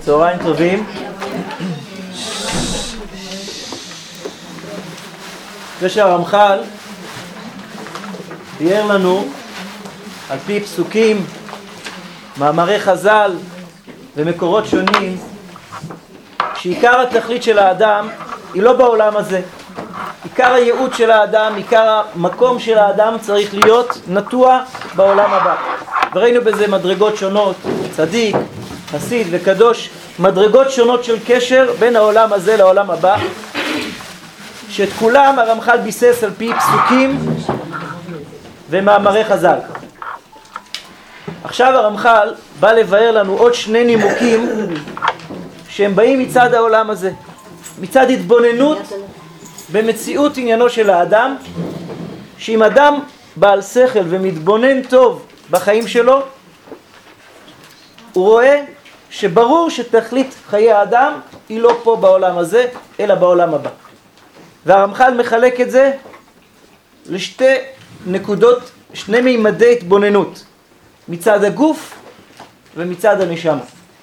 צהריים טובים. אחרי שהרמח"ל ביאר לנו על פי פסוקים, מאמרי חז"ל ומקורות שונים, שעיקר התכלית של האדם היא לא בעולם הזה. עיקר הייעוד של האדם, עיקר המקום של האדם צריך להיות נטוע בעולם הבא. וראינו בזה מדרגות שונות, צדיק, חסיד וקדוש, מדרגות שונות של קשר בין העולם הזה לעולם הבא, שאת כולם הרמח"ל ביסס על פי פסוקים ומאמרי חז"ל. עכשיו הרמח"ל בא לבאר לנו עוד שני נימוקים שהם באים מצד העולם הזה, מצד התבוננות במציאות עניינו של האדם, שאם אדם בעל שכל ומתבונן טוב בחיים שלו, הוא רואה שברור שתכלית חיי האדם היא לא פה בעולם הזה, אלא בעולם הבא. והרמח"ל מחלק את זה לשתי נקודות, שני מימדי התבוננות, מצד הגוף ומצד הנשמה.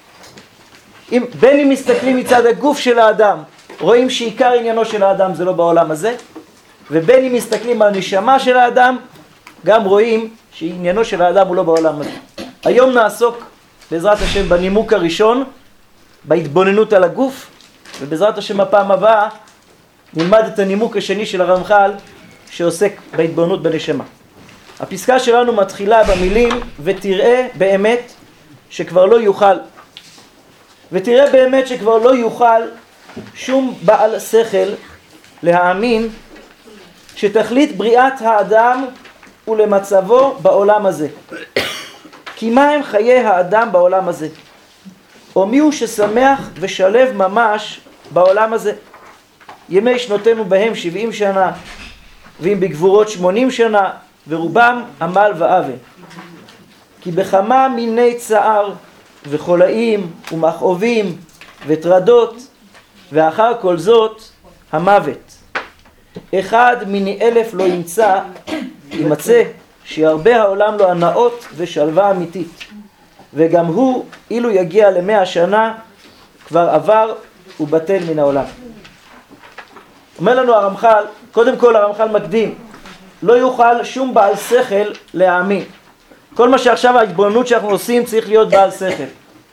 בין אם מסתכלים מצד הגוף של האדם, רואים שעיקר עניינו של האדם זה לא בעולם הזה, ובין אם מסתכלים על הנשמה של האדם, גם רואים שעניינו של האדם הוא לא בעולם הזה. היום נעסוק בעזרת השם בנימוק הראשון, בהתבוננות על הגוף, ובעזרת השם הפעם הבאה נלמד את הנימוק השני של הרמח"ל שעוסק בהתבוננות בנשמה. הפסקה שלנו מתחילה במילים ותראה באמת שכבר לא יוכל. ותראה באמת שכבר לא יוכל שום בעל שכל להאמין שתכלית בריאת האדם ולמצבו בעולם הזה. כי מה הם חיי האדם בעולם הזה? או מי הוא ששמח ושלב ממש בעולם הזה? ימי שנותינו בהם 70 שנה, ואם בגבורות 80 שנה, ורובם עמל ועוול. כי בכמה מיני צער וחולאים ומכאובים וטרדות, ואחר כל זאת המוות. אחד מיני 1000 לא יימצא שירבה העולם לו הנאות ושלווה אמיתית. וגם הוא, אילו יגיע ל100 שנה, כבר עבר ובטל מן העולם. אומר לנו הרמח"ל, קודם כל הרמח"ל מקדים, לא יוכל שום בעל שכל להאמין. כל מה שעכשיו ההתבוננות שאנחנו עושים צריך להיות בעל שכל.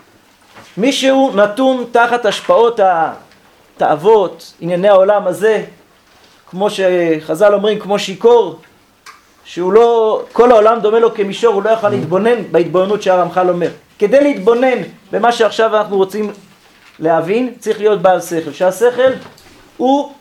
מישהו נתון תחת השפעות התאוות, ענייני העולם הזה, כמו שחז"ל אומרים, כמו שיקור, שהוא לא, כל העולם דומה לו כמישור, הוא לא יכול להתבונן בהתבוננות שהרמח"ל אומר. כדי להתבונן במה שעכשיו אנחנו רוצים להבין, צריך להיות בעל שכל. שהשכל הוא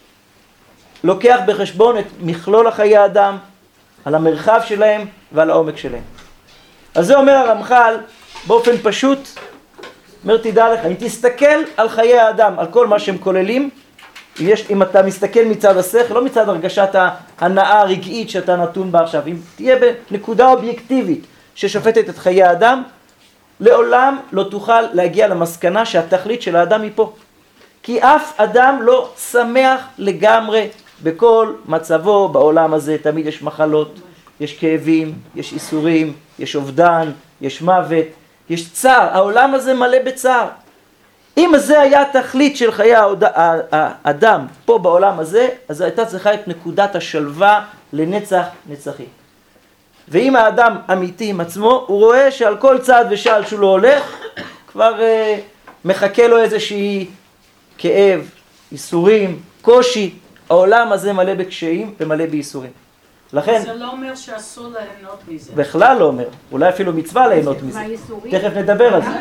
לוקח בחשבון את מכלול החיי האדם, על המרחב שלהם ועל העומק שלהם. אז זה אומר הרמח"ל באופן פשוט, אומר תדע לך, אם תסתכל על חיי האדם, על כל מה שהם כוללים, אם אתה מסתכל מצד השכל, לא מצד הרגשת ההנאה הרגעית שאתה נתון בה עכשיו, אם תהיה בנקודה אובייקטיבית ששופטת את חיי האדם, לעולם לא תוכל להגיע למסקנה שהתכלית של האדם היא פה. כי אף אדם לא שמח לגמרי בכל מצבו בעולם הזה. תמיד יש מחלות, יש כאבים, יש איסורים, יש אובדן, יש מוות, יש צער. העולם הזה מלא בצער. אם זה היה התכלית של חיי האדם פה בעולם הזה, אז הייתה צריכה את נקודת השלווה לנצח נצחים. ואם האדם אמיתי עם עצמו, הוא רואה שעל כל צעד ושעל שהוא לא הולך, כבר מחכה לו איזושהי כאב, איסורים, קושי. העולם הזה מלא בקשיים ומלא בייסורים. לכן זה לא אומר שאסור ליהנות מזה. בכלל לא אומר. אולי אפילו מצווה ליהנות מזה. תכף נדבר על זה.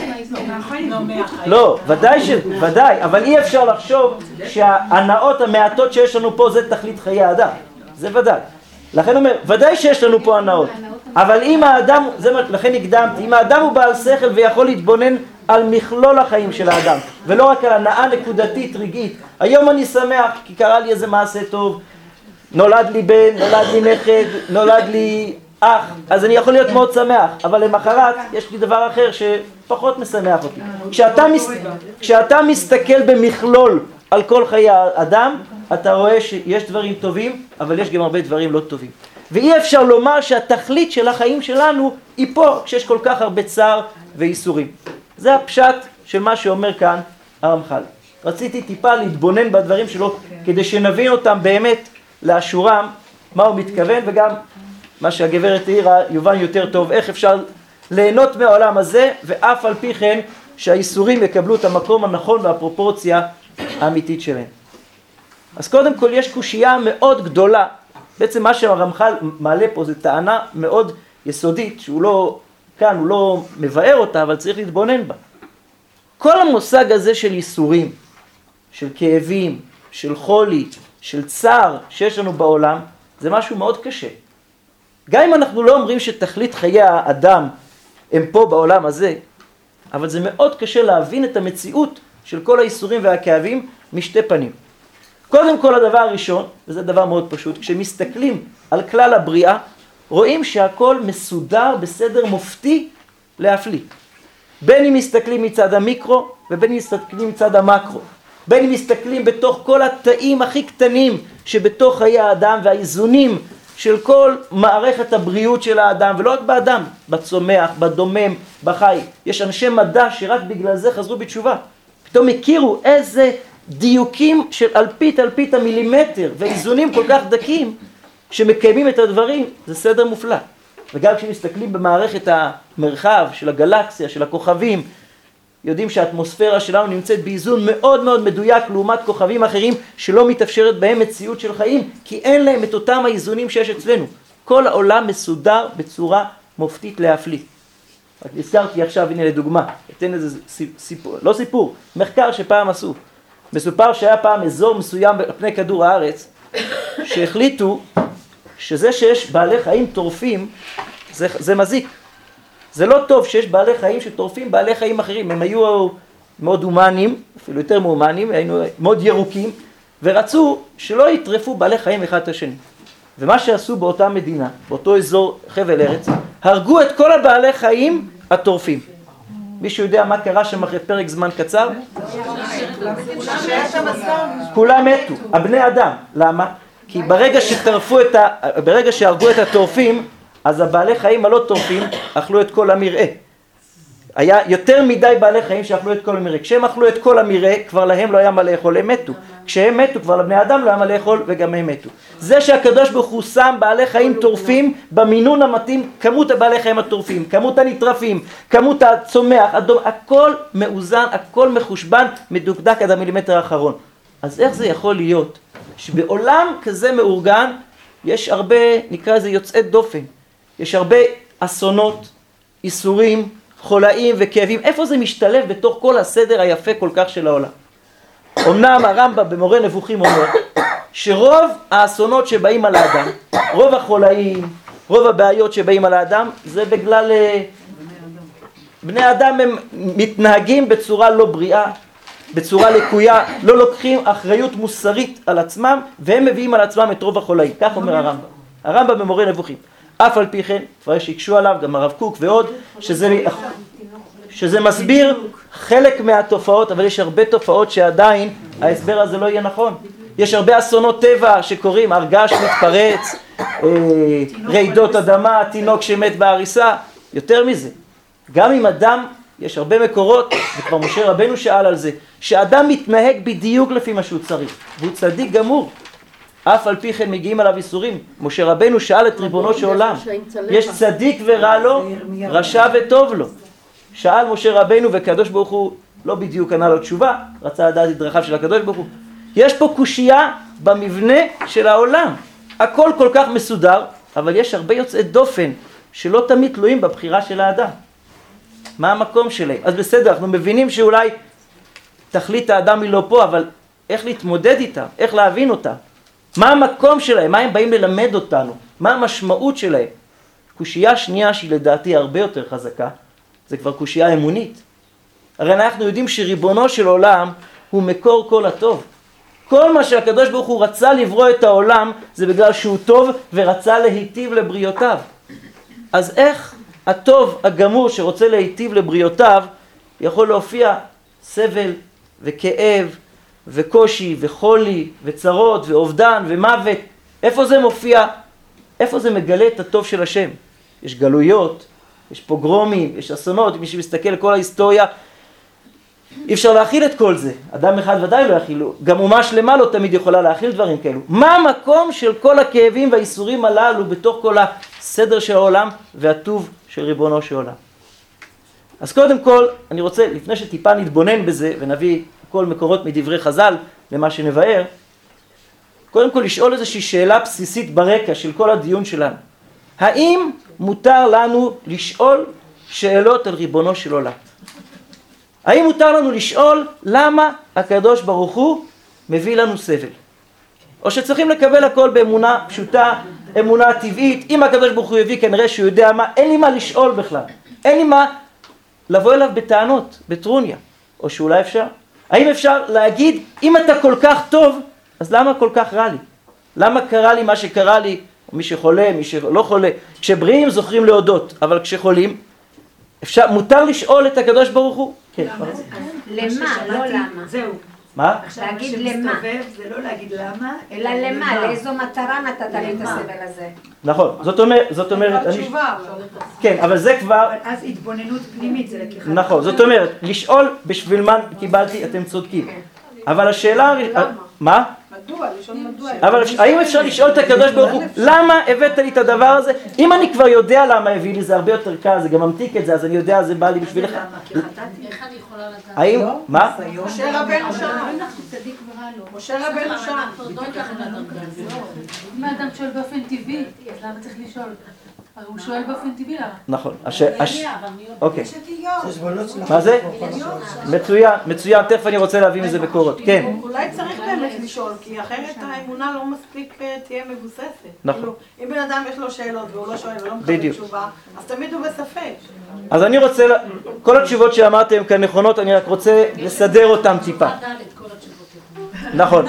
לא, ודאי, אבל אי אפשר לחשוב שההנאות המעטות שיש לנו פה זה תכלית חיי האדם. זה ודאי. לכן אומר, ודאי שיש לנו פה הנאות. אבל אם האדם, לכן הקדמתי, אם האדם הוא בעל שכל ויכול להתבונן על מכלול החיים של האדם, ולא רק על הנאה נקודתית רגעית. היום אני שמח כי קרה לי איזה מעשה טוב, נולד לי בן, נולד לי נכד, נולד לי אח, אז אני יכול להיות מאוד שמח, אבל למחרת יש לי דבר אחר שפחות משמח אותי. כשאתה מסתכל במכלול על כל חיי האדם, אתה רואה שיש דברים טובים, אבל יש גם הרבה דברים לא טובים. ואי אפשר לומר שהתכלית של החיים שלנו היא פה, כשיש כל כך הרבה צער ואיסורים. זה הפשט של מה שאומר כאן הרמח"ל. רציתי טיפה להתבונן בדברים שלו, כדי שנבין אותם באמת לאשורם, מה הוא מתכוון, וגם מה שהגברת העירה יובן יותר טוב, איך אפשר ליהנות מהעולם הזה, ואף על פי כן שהאיסורים יקבלו את המקום הנכון והפרופורציה האמיתית שלהם. אז קודם כל יש קושייה מאוד גדולה, בעצם מה שהרמח"ל מעלה פה זה טענה מאוד יסודית, שהוא לא, כאן הוא לא מבאר אותה, אבל צריך להתבונן בה. כל המושג הזה של איסורים, של כאבים, של חולי, של צער שיש לנו בעולם, זה משהו מאוד קשה. גם אם אנחנו לא אומרים שתכלית חיי האדם הם פה בעולם הזה, אבל זה מאוד קשה להבין את המציאות של כל האיסורים והכאבים משתי פנים. קודם כל הדבר הראשון, וזה דבר מאוד פשוט, כשמסתכלים על כלל הבריאה, רואים שהכל מסודר בסדר מופתי להפליא. בין אם מסתכלים מצד המיקרו ובין אם מסתכלים מצד המקרו. בין אם מסתכלים בתוך כל התאים הכי קטנים שבתוך חיי האדם והאיזונים של כל מערכת הבריאות של האדם, ולא רק באדם, בצומח, בדומם, בחי. יש אנשי מדע שרק בגלל זה חזרו בתשובה. פתאום הכירו איזה דיוקים של אלפית המילימטר ואיזונים כל כך דקים שמקיימים את הדברים, זה סדר מופלא. וגם כשמסתכלים במערכת המרחב של הגלקסיה, של הכוכבים, יודעים שהאטמוספירה שלנו נמצאת באיזון מאוד מאוד מדויק לעומת כוכבים אחרים שלא מתאפשרת בהם מציאות של חיים, כי אין להם את אותם האיזונים שיש אצלנו. כל העולם מסודר בצורה מופתית להפליא. רק נזכרתי עכשיו, הנה לדוגמה, אתן איזה סיפור, לא סיפור, מחקר שפעם עשו. מסופר שהיה פעם אזור מסוים על פני כדור הארץ, שהחליטו שזה שיש בעלי חיים טורפים, זה מזיק. זה לא טוב שיש בעלי חיים שטורפים בעלי חיים אחרים. הם היו מאוד הומניים, אפילו יותר מהומניים, היינו מאוד ירוקים, ורצו שלא יטרפו בעלי חיים אחד את השני. ומה שעשו באותה מדינה, באותו אזור חבל ארץ, הרגו את כל הבעלי חיים הטורפים. מישהו יודע מה קרה שם אחרי פרק זמן קצר? כולם מתו, הבני אדם. למה? כי ברגע שהרגו את הטורפים, אז הבעלי חיים הלא טורפים אכלו את כל המרעה. היה יותר מדי בעלי חיים שאכלו את כל המרעה. כשהם אכלו את כל המרעה, כבר להם לא היה מה לאכול, הם מתו. כשהם מתו, כבר לבני אדם לא היה מה לאכול, וגם הם מתו. זה שהקדוש ברוך הוא שם בעלי חיים טורפים במינון המתאים, כמות הבעלי חיים הטורפים, כמות הנטרפים, כמות הצומח, הכל מאוזן, הכל מחושבן, מדוקדק עד המילימטר האחרון. אז איך זה יכול להיות שבעולם כזה מאורגן יש הרבה, נקרא לזה יוצאי דופן, יש הרבה אסונות, איסורים, חולאים וכאבים? איפה זה משתלב בתוך כל הסדר היפה כל כך של העולם? אמנם הרמב"ם במורה נבוכים אומר שרוב האסונות שבאים על האדם, רוב החולאים, רוב הבעיות שבאים על האדם, זה בגלל בני אדם הם מתנהגים בצורה לא בריאה, בצורה לקויה, לא לוקחים אחריות מוסרית על עצמם, והם מביאים על עצמם את רוב החולאים. כך אומר הרמב"ם. הרמב"ם במורה נבוכים. אף על פי כן, כבר שיקשו עליו, גם הרב קוק ועוד, שזה מסביר חלק מהתופעות, אבל יש הרבה תופעות שעדיין ההסבר הזה לא יהיה נכון. יש הרבה אסונות טבע שקורים, הרגש מתפרץ, רעידות אדמה, תינוק שמת בעריסה, יותר מזה. גם אם אדם, יש הרבה מקורות, וכבר משה רבנו שאל על זה, שאדם מתנהג בדיוק לפי מה שהוא צריך, והוא צדיק גמור. אף על פי כן מגיעים עליו איסורים. משה רבנו שאל את ריבונו של עולם, יש צדיק ורע לו, רשע וטוב לו. שאל משה רבנו והקדוש ברוך הוא לא בדיוק ענה לו תשובה, רצה לדעת את דרכיו של הקדוש ברוך הוא. יש פה קושייה במבנה של העולם. הכל כל כך מסודר, אבל יש הרבה יוצאי דופן שלא תמיד תלויים בבחירה של האדם. מה המקום שלהם? אז בסדר, אנחנו מבינים שאולי תכלית האדם היא לא פה, אבל איך להתמודד איתה? איך להבין אותה? מה המקום שלהם? מה הם באים ללמד אותנו? מה המשמעות שלהם? קושייה שנייה שהיא לדעתי הרבה יותר חזקה, זה כבר קושייה אמונית. הרי אנחנו יודעים שריבונו של עולם הוא מקור כל הטוב. כל מה שהקדוש ברוך הוא רצה לברוא את העולם זה בגלל שהוא טוב ורצה להיטיב לבריאותיו. אז איך הטוב הגמור שרוצה להיטיב לבריאותיו יכול להופיע סבל וכאב וקושי וחולי וצרות ואובדן ומוות? איפה זה מופיע? איפה זה מגלה את הטוב של השם? יש גלויות, יש פוגרומים, יש אסונות. מי שמסתכל על כל ההיסטוריה, אי אפשר להכיל את כל זה, אדם אחד ודאי לא יכיל, גם אומה שלמה לא תמיד יכולה להכיל דברים כאלו. מה המקום של כל הכאבים והאיסורים הללו בתוך כל הסדר של העולם והטוב של ריבונו של עולם? אז קודם כל, אני רוצה, לפני שטיפה נתבונן בזה ונביא כל מקורות מדברי חז"ל למה שנבאר, קודם כל לשאול איזושהי שאלה בסיסית ברקע של כל הדיון שלנו. האם מותר לנו לשאול שאלות על ריבונו של עולם? האם מותר לנו לשאול למה הקדוש ברוך הוא מביא לנו סבל? או שצריכים לקבל הכל באמונה פשוטה, אמונה טבעית, אם הקדוש ברוך הוא הביא כנראה שהוא יודע מה, אין לי מה לשאול בכלל, אין לי מה לבוא אליו בטענות, בטרוניה, או שאולי אפשר. האם אפשר להגיד, אם אתה כל כך טוב, אז למה כל כך רע לי? למה קרה לי מה שקרה לי, מי שחולה, מי שלא חולה? כשבריאים זוכרים להודות, אבל כשחולים, מותר לשאול את הקדוש ברוך הוא? כן. למה? לא למה. זהו. מה? להגיד למה. זה לא להגיד למה, אלא למה, לאיזו מטרה נתת לי את הסבל הזה. נכון, זאת אומרת, התשובה. כן, אבל זה כבר, אז התבוננות פנימית זה לקיחת. נכון, זאת אומרת, לשאול בשביל מה קיבלתי, אתם צודקים. אבל השאלה, מה? מדוע? לשאול מדוע. אבל האם אפשר לשאול את הקדוש ברוך הוא, למה הבאת לי את הדבר הזה? אם אני כבר יודע למה הביא לי, זה הרבה יותר קל, זה גם ממתיק את זה, אז אני יודע, זה בא לי בשבילך. למה? כי חטאתי. איך אני יכולה לדעת? האם, מה? משה רבנו שם. צדיק ורע לו. משה רבנו שם. אם האדם שואל באופן טבעי, אז למה צריך לשאול? הרי הוא שואל באופן טבעי למה? נכון. אוקיי. מה זה? מצוין, תכף אני רוצה להביא מזה בקורות. כן. אולי צריך באמת לשאול, כי אחרת האמונה לא מספיק תהיה מבוססת. נכון. כאילו, אם בן אדם יש לו שאלות והוא לא שואל ולא מקבל בדיוק. תשובה, אז תמיד הוא בספק. אז אני רוצה, כל התשובות שאמרתי הן כאן נכונות, אני רק רוצה לסדר אותן טיפה. נכון.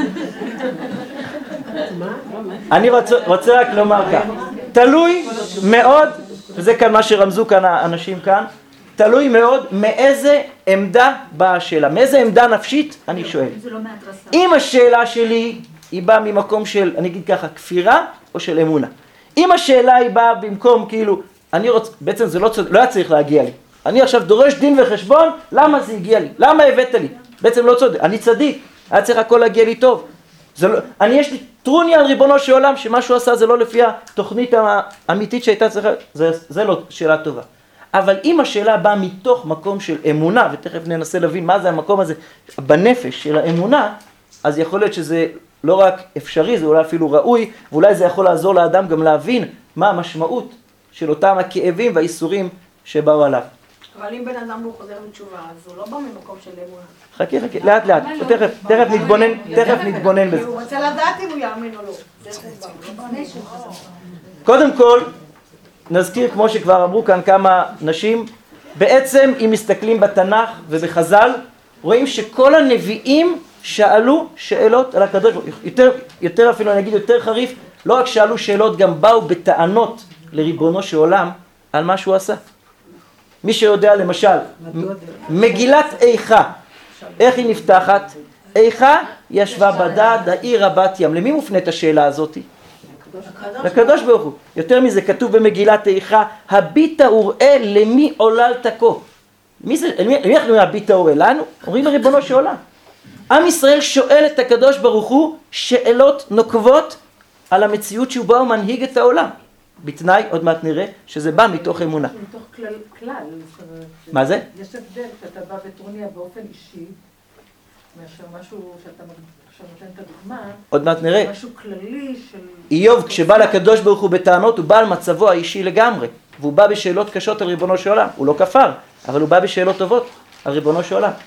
אני רוצה רק לומר כך, תלוי מאוד, וזה כאן מה שרמזו כאן האנשים כאן, תלוי מאוד מאיזה עמדה באה השאלה, מאיזה עמדה נפשית אני שואל. אם השאלה שלי היא באה ממקום של, אני אגיד ככה, כפירה או של אמונה. אם השאלה היא באה במקום כאילו, בעצם זה לא היה צריך להגיע לי. אני עכשיו דורש דין וחשבון, למה זה הגיע לי? למה הבאת לי? בעצם לא צודק, אני צדיק, היה צריך הכל להגיע לי טוב. יש לי טרוניה על ריבונו של עולם, שמה שהוא עשה זה לא לפי התוכנית האמיתית שהייתה צריכה, זה לא שאלה טובה. אבל אם השאלה באה מתוך מקום של אמונה, ותכף ננסה להבין מה זה המקום הזה בנפש של האמונה, אז יכול להיות שזה לא רק אפשרי, זה אולי אפילו ראוי, ואולי זה יכול לעזור לאדם גם להבין מה המשמעות של אותם הכאבים והאיסורים שבאו עליו. אבל אם בן אדם לא חוזר מתשובה, אז הוא לא בא ממקום של אמונה. חכי, לאט לאט, תכף נתבונן בזה. הוא רוצה לדעת אם הוא יאמין או לא. קודם כל, נזכיר כמו שכבר אמרו כאן כמה נשים, בעצם אם מסתכלים בתנ"ך ובחז"ל, רואים שכל הנביאים שאלו שאלות על הקדוש ברוך הוא. יותר אפילו אני אגיד יותר חריף, לא רק שאלו שאלות, גם באו בטענות לריבונו של עולם על מה שהוא עשה. מי שיודע למשל, מגילת איכה, איך היא נפתחת? איכה ישבה בדד העיר רבת ים. למי מופנית השאלה הזאת? לקדוש ברוך הוא. יותר מזה כתוב במגילת איכה, הביטה וראה למי עוללת כה. למי אנחנו הביטה וראה? לנו? אומרים לריבונו של עולם. עם ישראל שואל את הקדוש ברוך הוא שאלות נוקבות על המציאות שהוא בא ומנהיג את העולם. בתנאי, עוד מעט נראה, שזה בא מתוך אמונה. מתוך כלל. מה זה? יש הבדל שאתה בא בטרוניה באופן אישי, מאשר משהו שאתה נותן את הדוגמה, עוד מעט נראה. משהו כללי של... איוב, כשבא לקדוש ברוך הוא בטענות, הוא בא על מצבו האישי לגמרי. והוא בא בשאלות קשות על ריבונו של עולם. הוא לא כפר, אבל הוא בא בשאלות טובות על ריבונו של עולם.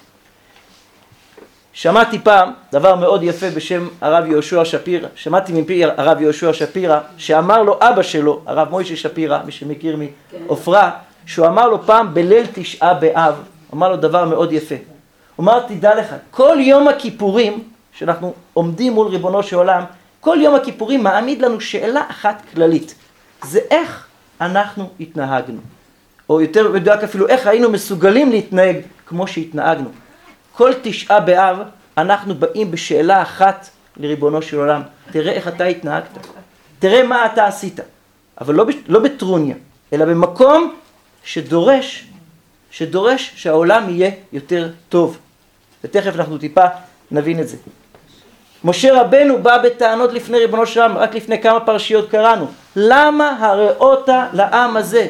שמעתי פעם דבר מאוד יפה בשם הרב יהושע שפירא, שמעתי מפי הרב יהושע שפירא, שאמר לו אבא שלו, הרב מוישה שפירא, מי שמכיר מעופרה, שהוא אמר לו פעם בליל תשעה באב, אמר לו דבר מאוד יפה. הוא אמר, תדע לך, כל יום הכיפורים, שאנחנו עומדים מול ריבונו של עולם, כל יום הכיפורים מעמיד לנו שאלה אחת כללית. זה איך אנחנו התנהגנו. או יותר מדויק אפילו, איך היינו מסוגלים להתנהג כמו שהתנהגנו. כל תשעה באב אנחנו באים בשאלה אחת לריבונו של עולם. תראה איך אתה התנהגת. תראה מה אתה עשית. אבל לא בטרוניה, אלא במקום שדורש שהעולם יהיה יותר טוב. ותכף אנחנו טיפה נבין את זה. משה רבנו בא בטענות לפני ריבונו של עולם, רק לפני כמה פרשיות קראנו. למה הראות לעם הזה?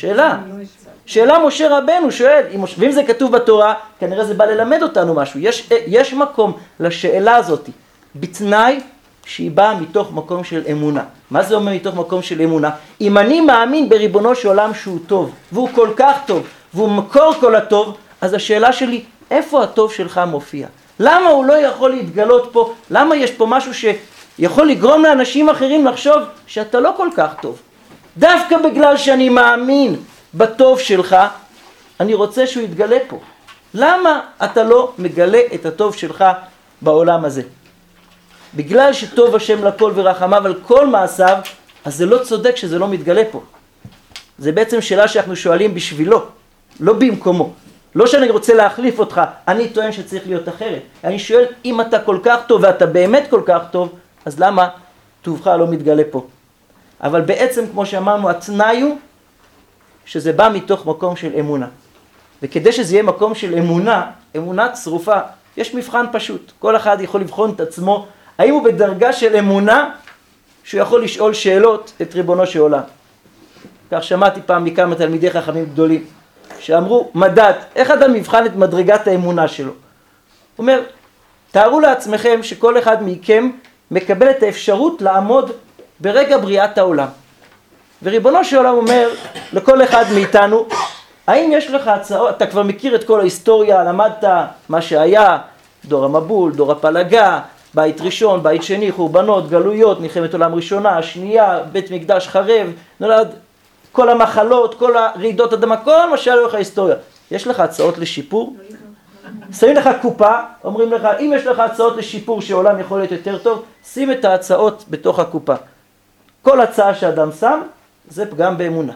שאלה משה רבנו שואל, ואם זה כתוב בתורה, כנראה זה בא ללמד אותנו משהו. יש מקום לשאלה הזאת, בתנאי שהיא באה מתוך מקום של אמונה. מה זה אומר מתוך מקום של אמונה? אם אני מאמין בריבונו של עולם שהוא טוב, והוא כל כך טוב, והוא מקור כל הטוב, אז השאלה שלי, איפה הטוב שלך מופיע? למה הוא לא יכול להתגלות פה? למה יש פה משהו שיכול לגרום לאנשים אחרים לחשוב שאתה לא כל כך טוב? דווקא בגלל שאני מאמין בטוב שלך, אני רוצה שהוא יתגלה פה. למה אתה לא מגלה את הטוב שלך בעולם הזה? בגלל שטוב השם לכל ורחמיו על כל מעשיו, אז זה לא צודק שזה לא מתגלה פה. זה בעצם שאלה שאנחנו שואלים בשבילו, לא במקומו. לא שאני רוצה להחליף אותך, אני טוען שצריך להיות אחרת. אני שואל, אם אתה כל כך טוב ואתה באמת כל כך טוב, אז למה טובך לא מתגלה פה? אבל בעצם, כמו שאמרנו, התנאי הוא שזה בא מתוך מקום של אמונה. וכדי שזה יהיה מקום של אמונה, אמונה צרופה, יש מבחן פשוט. כל אחד יכול לבחון את עצמו, האם הוא בדרגה של אמונה שהוא יכול לשאול שאלות את ריבונו של עולם. כך שמעתי פעם מכמה תלמידי חכמים גדולים, שאמרו, מדד, איך אדם מבחן את מדרגת האמונה שלו? הוא אומר, תארו לעצמכם שכל אחד מכם מקבל את האפשרות לעמוד ברגע בריאת העולם. וריבונו של עולם אומר לכל אחד מאיתנו, האם יש לך הצעות, אתה כבר מכיר את כל ההיסטוריה, למדת מה שהיה, דור המבול, דור הפלגה, בית ראשון, בית שני, חורבנות, גלויות, מלחמת עולם ראשונה, השנייה, בית מקדש חרב, נולד כל המחלות, כל הרעידות אדמה, כל מה שהיה לך ההיסטוריה. יש לך הצעות לשיפור? שמים לך קופה, אומרים לך, אם יש לך הצעות לשיפור שהעולם יכול להיות יותר טוב, שים את ההצעות בתוך הקופה. כל הצעה שאדם שם, זה פגם באמונה.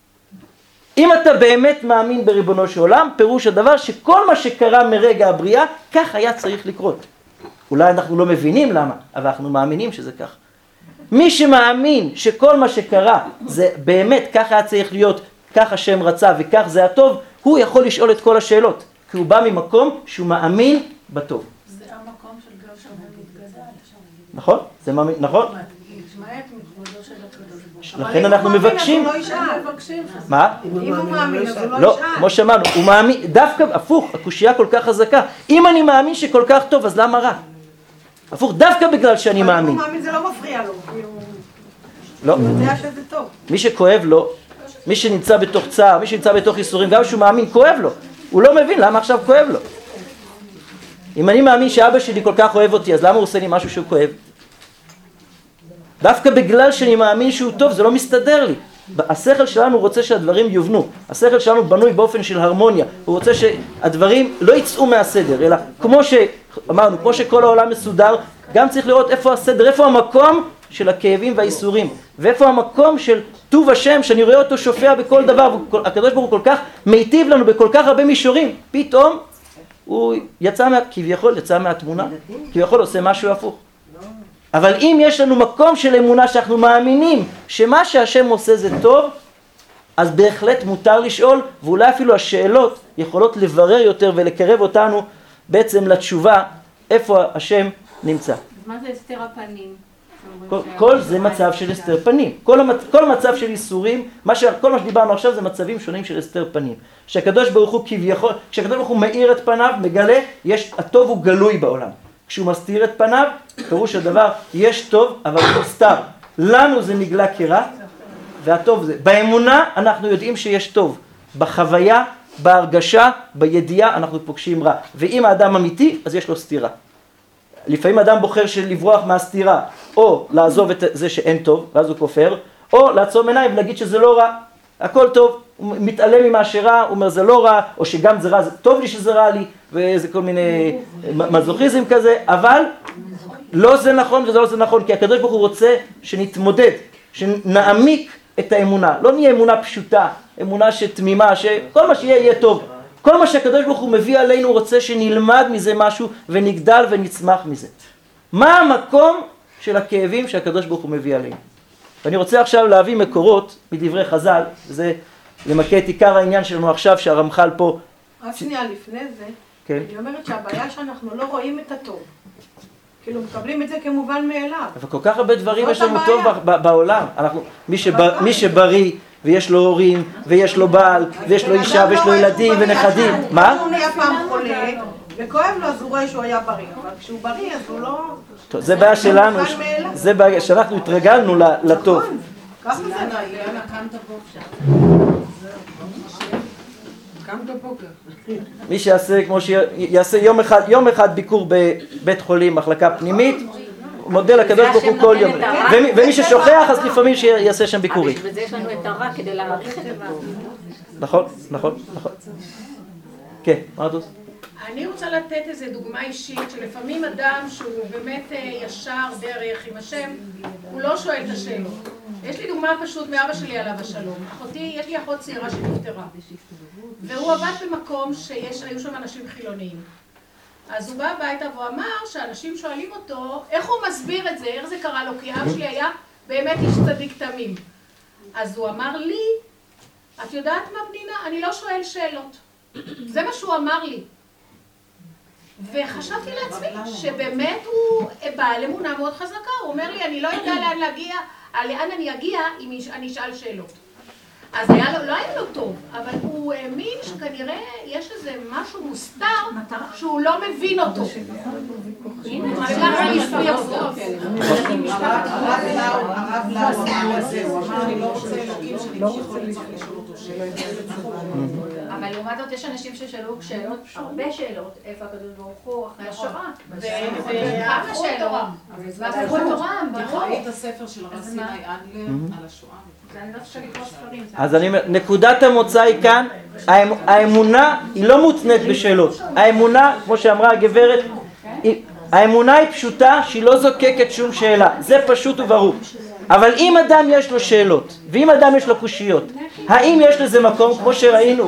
אם אתה באמת מאמין בריבונו של עולם, פירוש הדבר שכל מה שקרה מרגע הבריאה, כך היה צריך לקרות. אולי אנחנו לא מבינים למה, אבל אנחנו מאמינים שזה כך. מי שמאמין שכל מה שקרה זה באמת כך היה צריך להיות, כך השם רצה וכך זה הטוב, הוא יכול לשאול את כל השאלות, כי הוא בא ממקום שהוא מאמין בטוב. זה המקום של גר שם מתגדל. נכון? זה מאמין, נכון? שמעת מכבודו של הקדוש ברוך הוא. לכן אנחנו מבקשים. מה? אם הוא מאמין, אז הוא לא לא, ישאל. כמו שאמרנו, הוא מאמין, דווקא הפוך, הקושייה כל כך חזקה. אם אני מאמין שכל כך טוב, אז למה רע? הפוך, דווקא בגלל שאני מאמין. אם הוא מאמין זה לא מפריע לו, כי הוא לא. יודע שזה טוב. מי שכואב לו, מי שנמצא בתוך צער, מי שנמצא בתוך ייסורים, גם שהוא מאמין, כואב לו. הוא לא מבין למה עכשיו כואב לו. אם אני מאמין שאבא שלי כל כך אוהב אותי, אז למה הוא עושה לי משהו שהוא כואב? דווקא בגלל שאני מאמין שהוא טוב, זה לא מסתדר לי. השכל שלנו רוצה שהדברים יובנו. השכל שלנו בנוי באופן של הרמוניה. הוא רוצה שהדברים לא יצאו מהסדר, אלא כמו שאמרנו, כמו שכל העולם מסודר, גם צריך לראות איפה הסדר, איפה המקום של הכאבים והאיסורים, ואיפה המקום של טוב השם, שאני רואה אותו שופע בכל דבר, הקדוש ברוך הוא כל כך מיטיב לנו בכל כך הרבה מישורים, פתאום הוא כביכול יצא מהתמונה, כביכול עושה משהו הפוך. אבל אם יש לנו מקום של אמונה שאנחנו מאמינים שמה שהשם עושה זה טוב, אז בהחלט מותר לשאול, ואולי אפילו השאלות יכולות לברר יותר ולקרב אותנו בעצם לתשובה איפה השם נמצא. מה זה הסתר הפנים? כל זה מצב של הסתר פנים. כל מצב של איסורים, כל מה שדיברנו עכשיו זה מצבים שונים של הסתר פנים. שהקדוש ברוך הוא כביכול, כשהקדוש ברוך הוא מאיר את פניו, מגלה, הטוב הוא גלוי בעולם. כשהוא מסתיר את פניו, פירוש הדבר, יש טוב, אבל הוא מסתר. לנו זה נגלה כרע, והטוב זה. באמונה אנחנו יודעים שיש טוב. בחוויה, בהרגשה, בידיעה, אנחנו פוגשים רע. ואם האדם אמיתי, אז יש לו סתירה. לפעמים אדם בוחר לברוח מהסתירה, או לעזוב את זה שאין טוב, ואז הוא כופר, או לעצום עיניים ולהגיד שזה לא רע. הכל טוב, הוא מתעלם ממה שרע, הוא אומר זה לא רע, או שגם זה רע, זה טוב לי שזה רע לי, וזה כל מיני מזוכיזם כזה, אבל לא זה נכון וזה לא זה נכון, כי הקדוש ברוך הוא רוצה שנתמודד, שנעמיק את האמונה. לא נהיה אמונה פשוטה, אמונה שתמימה, שכל מה שיהיה יהיה טוב. כל מה שהקדוש ברוך הוא מביא עלינו הוא רוצה שנלמד מזה משהו ונגדל ונצמח מזה. מה המקום של הכאבים שהקדוש ברוך הוא מביא עלינו? ואני רוצה עכשיו להביא מקורות מדברי חז"ל, וזה למקד עיקר העניין שלנו עכשיו שהרמח"ל פה. רק שנייה לפני זה, כן. אני אומרת שהבעיה שאנחנו לא רואים את הטוב. כאילו מקבלים את זה כמובן מאליו. אבל כל כך הרבה דברים זאת יש לנו הבעיה. טוב בעולם. מי שבריא ויש לו הורים ויש לו בעל ויש לו אישה ויש לו ילדים ונכדים. מה? הוא נהיה פעם חולה וכואב לו אז הוא רואה שהוא היה בריא. אבל כשהוא בריא אז הוא לא... טוב, זה בעיה שלנו. זה בעיה שאנחנו התרגלנו לטוב. ככה זה נהיה. קמת בוקר. מי שיעשה כמו שיעשה יום אחד ביקור בבית חולים, מחלקה פנימית, מודה לקדוש ברוך הוא כל יום. ומי ששוכח אז לפעמים שיעשה שם ביקורים. בשביל זה יש לנו את הרע כדי להעריך את זה. נכון. כן, מה את עושה? אני רוצה לתת איזו דוגמה אישית שלפעמים אדם שהוא באמת ישר דרך עם השם, הוא לא שואל את השאלות. יש לי דוגמה פשוט מאבא שלי עליו השלום. יש לי אחות צעירה שנפטרה. והוא עבד במקום שהיו שם אנשים חילוניים. אז הוא בא הביתה והוא אמר שאנשים שואלים אותו איך הוא מסביר את זה, איך זה קרה לו, כי אבא שלי היה באמת איש צדיק תמים. אז הוא אמר לי, את יודעת מה פנינה? אני לא שואל שאלות. זה מה שהוא אמר לי. וחשבתי לעצמי שבאמת הוא בעל אמונה מאוד חזקה. הוא אומר לי, אני לא יודע לאן אני אגיע אם אני אשאל שאלות. אז לא היה לו טוב, אבל הוא האמין שכנראה יש איזה משהו מוסתר שהוא לא מבין אותו. וככה השפיע אותו. הרב לאו הזה, הוא אמר אני לא רוצה אלוקים שאני יכול לצריך לשאול אותו שאלות. אבל לעומת זאת יש אנשים ששאלו שאלות, הרבה שאלות, איפה הקדוש ברוך הוא אחרי השואה. ואהבו תורה. והפכו תורה, ברור. ראית הספר של הרב סיני אנדלר על השואה? אני לא צריכה לקרוא ספרים. אז אני אומר, נקודת המוצא היא כאן, האמונה היא לא מותנית בשאלות. האמונה, כמו שאמרה הגברת, האמונה היא פשוטה שהיא לא זוקקת שום שאלה. זה פשוט וברור. אבל אם אדם יש לו שאלות, ואם אדם יש לו קושיות, האם יש לזה מקום, כמו שראינו?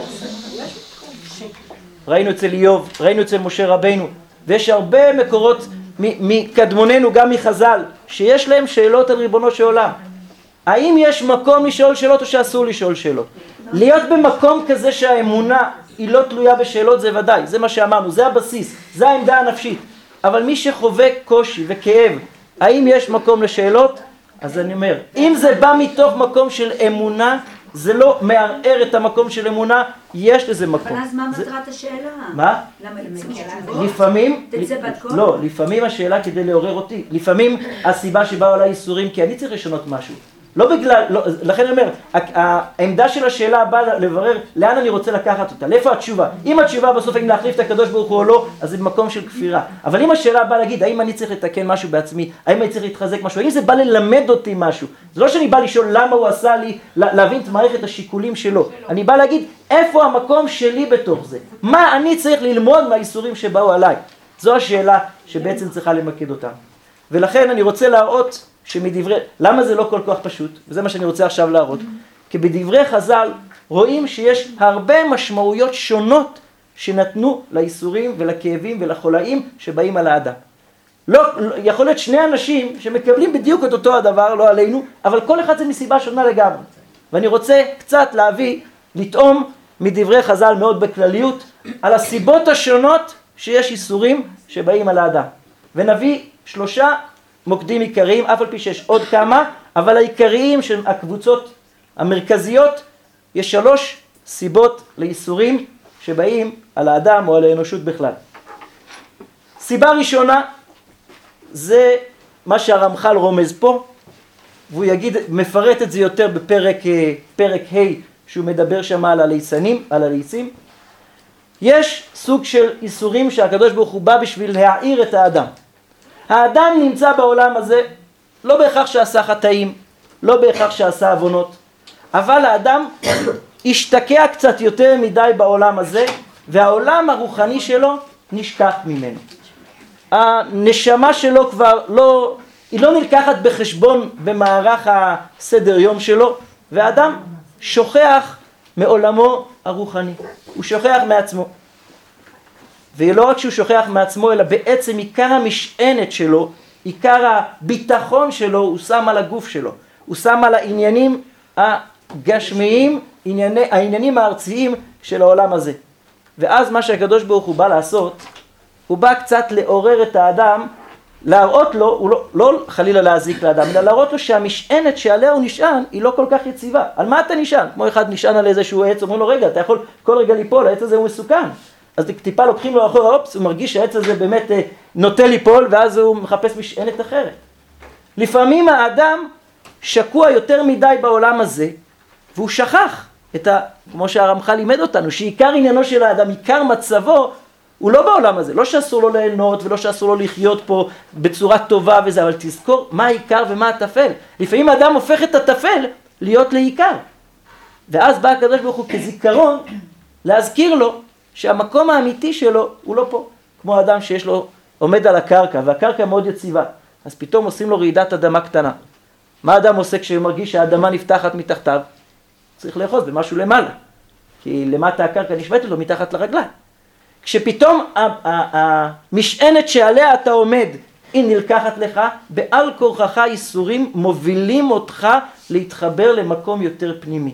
ראינו אצל איוב, ראינו אצל משה רבינו, ויש הרבה מקורות מקדמוננו, גם מחז"ל, שיש להם שאלות על ריבונו של עולם. האם יש מקום לשאול שאלות או שאסור לשאול שאלות? להיות במקום כזה שהאמונה היא לא תלויה בשאלות זה ודאי, זה מה שאמרנו, זה הבסיס, זה העמדה הנפשית. אבל מי שחווה קושי וכאב, האם יש מקום לשאלות? אז אני אומר, אם זה בא מתוך מקום של אמונה, זה לא מערער את המקום של אמונה, יש לזה מקום. אבל אז מה מטרת השאלה? מה? למה לפעמים, תצא בת קול? לא, לפעמים השאלה כדי לעורר אותי, לפעמים הסיבה שבאו עליי איסורים כי אני צריך לשנות משהו. לא בגלל, לכן אני אומר, העמדה של השאלה באה לברר לאן אני רוצה לקחת אותה, לאיפה התשובה. אם התשובה בסוף האם להחליף את הקדוש ברוך הוא או לא, אז זה במקום של כפירה. אבל אם השאלה באה להגיד, האם אני צריך לתקן משהו בעצמי, האם אני צריך להתחזק משהו, האם זה בא ללמד אותי משהו. זה לא שאני בא לשאול למה הוא עשה לי, להבין את מערכת השיקולים שלו. אני בא להגיד, איפה המקום שלי בתוך זה? מה אני צריך ללמוד מהאיסורים שבאו עליי? זו השאלה שבעצם צריכה למקד אותם. ולכן אני רוצה להראות שמדברי, למה זה לא כל כך פשוט? וזה מה שאני רוצה עכשיו להראות. כי בדברי חז"ל רואים שיש הרבה משמעויות שונות שנתנו לאיסורים ולכאבים ולחולאים שבאים על האדם. לא, יכול להיות שני אנשים שמקבלים בדיוק את אותו הדבר, לא עלינו, אבל כל אחד זה מסיבה שונה לגמרי. ואני רוצה קצת לטעום מדברי חז"ל מאוד בכלליות, על הסיבות השונות שיש איסורים שבאים על האדם. ונביא 3 מוקדים עיקריים, אף על פי שיש עוד כמה, אבל העיקריים של הקבוצות המרכזיות, יש 3 סיבות לאיסורים שבאים על האדם או על האנושות בכלל. סיבה ראשונה, זה מה שהרמח"ל רומז פה, והוא יגיד, מפרט את זה יותר בפרק ה' שהוא מדבר שם על הליצים. יש סוג של איסורים שהקדוש ברוך הוא בא בשביל להעיר את האדם. האדם נמצא בעולם הזה, לא בהכרח שעשה חטאים, לא בהכרח שעשה עוונות, אבל האדם השתקע קצת יותר מדי בעולם הזה, והעולם הרוחני שלו נשכח ממנו. הנשמה שלו כבר היא לא נלקחת בחשבון במערך הסדר יום שלו, והאדם שוכח מעולמו הרוחני, הוא שוכח מעצמו. ולא רק שהוא שוכח מעצמו, אלא בעצם עיקר המשענת שלו, עיקר הביטחון שלו, הוא שם על הגוף שלו. הוא שם על העניינים הגשמיים, העניינים הארציים של העולם הזה. ואז מה שהקדוש ברוך הוא בא לעשות, הוא בא קצת לעורר את האדם, להראות לו, הוא לא חלילה להזיק לאדם, אלא להראות לו שהמשענת שעליה הוא נשען היא לא כל כך יציבה. על מה אתה נשען? כמו אחד נשען על איזשהו עץ, אומרים לו רגע, אתה יכול כל רגע ליפול, העץ הזה הוא מסוכן. אז טיפה לוקחים לו אחורה, אופס, הוא מרגיש שהעץ הזה באמת נוטה ליפול, ואז הוא מחפש משענת אחרת. לפעמים האדם שקוע יותר מדי בעולם הזה, והוא שכח כמו שהרמח"ל לימד אותנו, שעיקר עניינו של האדם, עיקר מצבו, הוא לא בעולם הזה. לא שאסור לו ליהנות ולא שאסור לו לחיות פה בצורה טובה וזה, אבל תזכור מה העיקר ומה הטפל. לפעמים האדם הופך את הטפל להיות לעיקר. ואז בא הקדוש ברוך הוא כזיכרון להזכיר לו שהמקום האמיתי שלו הוא לא פה. כמו האדם שיש לו, עומד על הקרקע, והקרקע מאוד יציבה. אז פתאום עושים לו רעידת אדמה קטנה. מה האדם עושה כשהוא מרגיש שהאדמה נפתחת מתחתיו? צריך לאחוז במשהו למעלה. כי למטה הקרקע נשבתת לו מתחת לרגליים. כשפתאום המשענת שעליה אתה עומד היא נלקחת לך, בעל כורחך איסורים מובילים אותך להתחבר למקום יותר פנימי,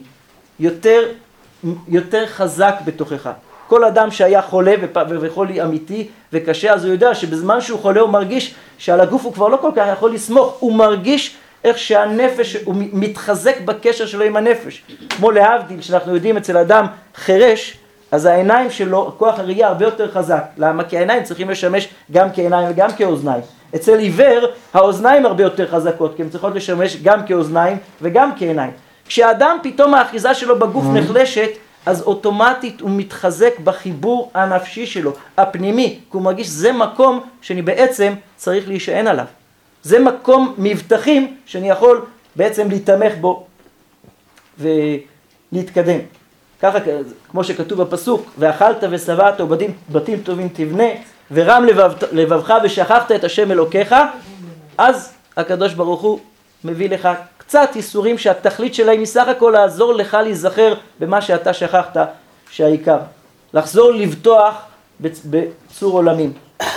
יותר חזק בתוכך. כל אדם שהיה חולה וחולי אמיתי וקשה, אז הוא יודע שבזמן שהוא חולה הוא מרגיש שעל הגוף הוא כבר לא כל כך יכול לסמוך, הוא מרגיש איך שהנפש, הוא מתחזק בקשר שלו עם הנפש. כמו להבדיל, שאנחנו יודעים אצל אדם חירש, אז העיניים שלו, כוח הראייה הרבה יותר חזק. למה? כי העיניים צריכים לשמש גם כעיניים וגם כאוזניים. אצל עיוור, האוזניים הרבה יותר חזקות, כי הן צריכות לשמש גם כאוזניים וגם כעיניים. כשהאדם פתאום האחיזה שלו בגוף נחלשת, אז אוטומטית הוא מתחזק בחיבור הנפשי שלו, הפנימי, כי הוא מרגיש זה מקום שאני בעצם צריך להישען עליו. זה מקום מבטחים שאני יכול בעצם להתמך בו ולהתקדם. ככה, כמו שכתוב בפסוק, ואכלת ושבעת ובתים טובים תבנה, ורם לבבך ושכחת את השם אלוקיך, אז הקדוש ברוך הוא מביא לך קצת איסורים שהתכלית שלהם היא סך הכל לעזור לך להיזכר במה שאתה שכחת שהעיקר. לחזור לבטוח בצור עולמים.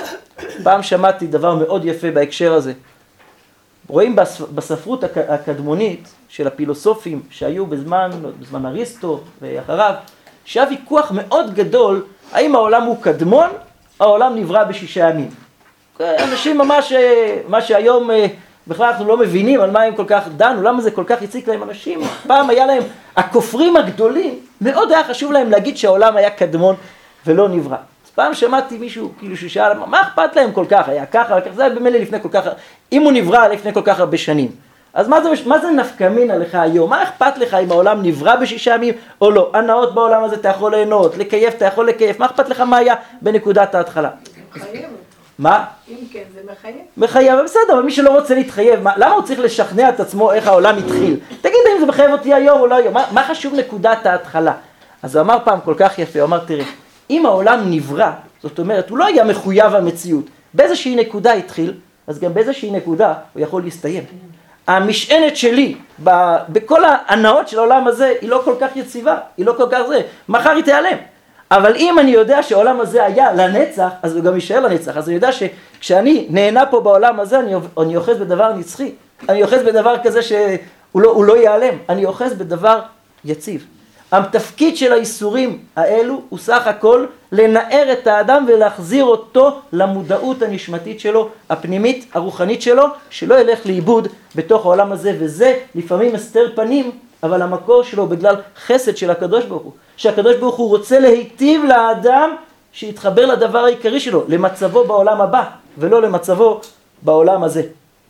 פעם שמעתי דבר מאוד יפה בהקשר הזה. רואים בספרות הקדמונית של הפילוסופים שהיו בזמן אריסטו ואחריו, שהיה ויכוח מאוד גדול, האם העולם הוא קדמון, העולם נברא ב6 ימים. אנשים ממש, מה שהיום בכלל אנחנו לא מבינים על מה הם כל כך דנו, למה זה כל כך הציק להם. אנשים, פעם היה להם, הכופרים הגדולים, מאוד היה חשוב להם להגיד שהעולם היה קדמון ולא נברא. אז פעם שמעתי מישהו כאילו ששאל, מה אכפת להם כל כך, היה ככה, זה היה במילא לפני כל כך, אם הוא נברא לפני כל כך הרבה שנים. אז מה זה נפקא מינה לך היום? מה אכפת לך אם העולם נברא ב6 ימים או לא? הנאות בעולם הזה אתה יכול ליהנות, לקייף אתה יכול לקייף, מה אכפת לך מה היה בנקודת ההתחלה? מחייב. מה? אם כן, זה מחייב. מחייב, בסדר, אבל מי שלא רוצה להתחייב, למה הוא צריך לשכנע את עצמו איך העולם התחיל? תגיד אם זה מחייב אותי היום או לא היום, מה חשוב נקודת ההתחלה? אז הוא אמר פעם כל כך יפה, הוא אמר תראה, אם העולם נברא, זאת אומרת, הוא לא היה מחויב המציאות, באיזושהי נקודה התחיל, אז גם באיזושהי נקודה הוא יכול להסתיים. המשענת שלי בכל ההנאות של העולם הזה היא לא כל כך יציבה, היא לא כל כך זה, מחר היא תיעלם. אבל אם אני יודע שהעולם הזה היה לנצח, אז הוא גם יישאר לנצח. אז אני יודע שכשאני נהנה פה בעולם הזה, אני אוחז בדבר נצחי. אני אוחז בדבר כזה שהוא לא ייעלם. אני אוחז בדבר יציב. התפקיד של האיסורים האלו הוא סך הכל לנער את האדם ולהחזיר אותו למודעות הנשמתית שלו, הפנימית, הרוחנית שלו, שלא ילך לאיבוד בתוך העולם הזה. וזה לפעמים הסתר פנים, אבל המקור שלו בגלל חסד של הקדוש ברוך הוא. שהקדוש ברוך הוא רוצה להיטיב לאדם שיתחבר לדבר העיקרי שלו, למצבו בעולם הבא, ולא למצבו בעולם הזה.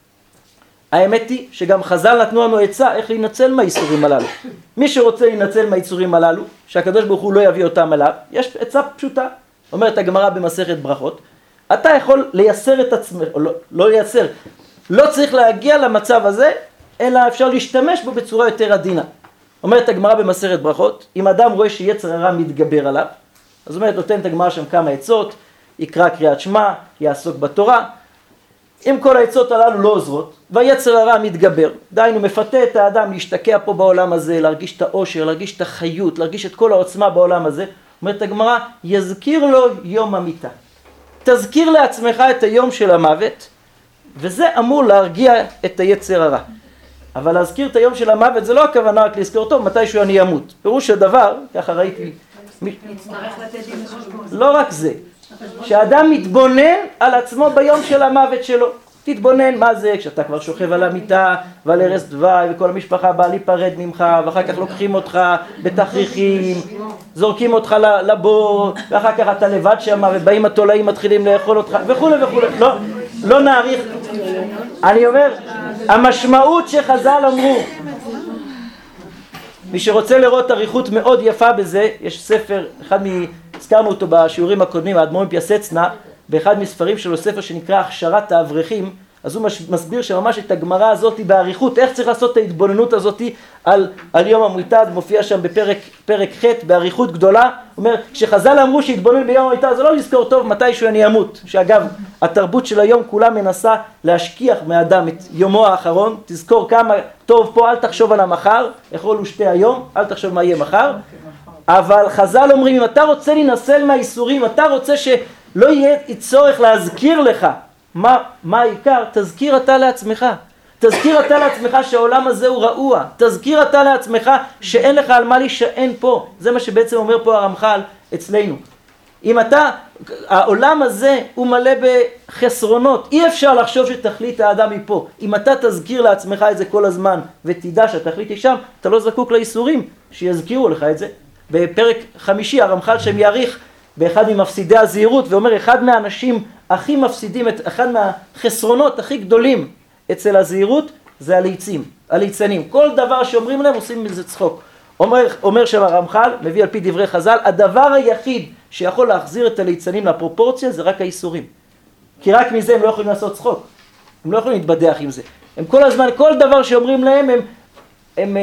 האמת היא שגם חז"ל נתנו לנו עצה איך להינצל מהאיסורים הללו. מי שרוצה להינצל מהאיסורים הללו, שהקדוש ברוך הוא לא יביא אותם אליו, יש עצה פשוטה. אומרת הגמרא במסכת ברכות, אתה יכול לייסר את עצמך, או לא לייסר, לא צריך להגיע למצב הזה, אלא אפשר להשתמש בו בצורה יותר עדינה. אומרת הגמרא במסכת ברכות, אם אדם רואה שיצר הרע מתגבר עליו, אז אומרת, נותנת הגמרא שם כמה עצות, יקרא קריאת שמע, יעסוק בתורה. אם כל העצות הללו לא עוזרות, והיצר הרע מתגבר, דהיינו מפתה את האדם להשתקע פה בעולם הזה, להרגיש את האושר, להרגיש את החיות, להרגיש את כל העוצמה בעולם הזה, אומרת הגמרא, יזכיר לו יום המיתה. תזכיר לעצמך את היום של המוות, וזה אמור להרגיע את היצר הרע. אבל להזכיר את היום של המוות זה לא הכוונה רק לזכור אותו מתישהו אני אמות. פירוש הדבר, ככה ראיתי נצטרך לתת דין וחשבון. לא רק זה, שאדם מתבונן על עצמו ביום של המוות שלו. תתבונן מה זה כשאתה כבר שוכב על המיטה ועל ערש דווי וכל המשפחה באה להיפרד ממך, ואחר כך לוקחים אותך בתכריכים, זורקים אותך לבור, ואחר כך אתה לבד שם ובאים התולעים מתחילים לאכול אותך וכו' וכו'. לא נאריך. אני אומר, המשמעות שחז"ל אמרו, מי שרוצה לראות אריכות מאוד יפה בזה, יש ספר, הזכרנו אותו בשיעורים הקודמים, האדמו"ר מפיאסצנה, באחד מספרים שלו, ספר שנקרא הכשרת האברכים, אז הוא מסביר שממש את הגמרא הזאת באריכות, איך צריך לעשות את ההתבוננות הזאת על יום המיטה. מופיע שם בפרק ח' באריכות גדולה. הוא אומר, כשחז"ל אמרו שהתבונן ביום המיטה, זה לא לזכור טוב מתישהו אני אמות, שאגב התרבות של היום כולה מנסה להשכיח מאדם את יומו האחרון. תזכור כמה טוב פה, אל תחשוב על המחר, יכול ושתי היום, אל תחשוב מה יהיה מחר. אבל חז"ל אומרים, אם אתה רוצה להינצל מהאיסורים, אתה רוצה שלא יהיה צורך להזכיר לך מה העיקר, תזכיר אתה לעצמך. תזכיר אתה לעצמך שהעולם הזה הוא רעוע. תזכיר אתה לעצמך שאין לך על מה להישען פה. זה מה שבעצם אומר פה הרמח"ל אצלנו. אם אתה, העולם הזה הוא מלא בחסרונות. אי אפשר לחשוב שתכלית האדם מפה. אם אתה תזכיר לעצמך את זה כל הזמן ותדע שהתכלית היא שם, אתה לא זקוק לאיסורים שיזכירו לך את זה. בפרק 5 הרמח"ל שם יאריך באחד ממפסידי הזהירות ואומר, אחד מהאנשים הכי מפסידים, אחד מהחסרונות הכי גדולים אצל הזהירות זה הליצנים. כל דבר שאומרים להם עושים מזה צחוק. אומר שם הרמח"ל, מביא על פי דברי חז"ל, הדבר היחיד שיכול להחזיר את הליצנים לפרופורציה זה רק האיסורים. כי רק מזה הם לא יכולים לעשות צחוק. הם לא יכולים להתבדח עם זה. הם כל הזמן, כל דבר שאומרים להם, הם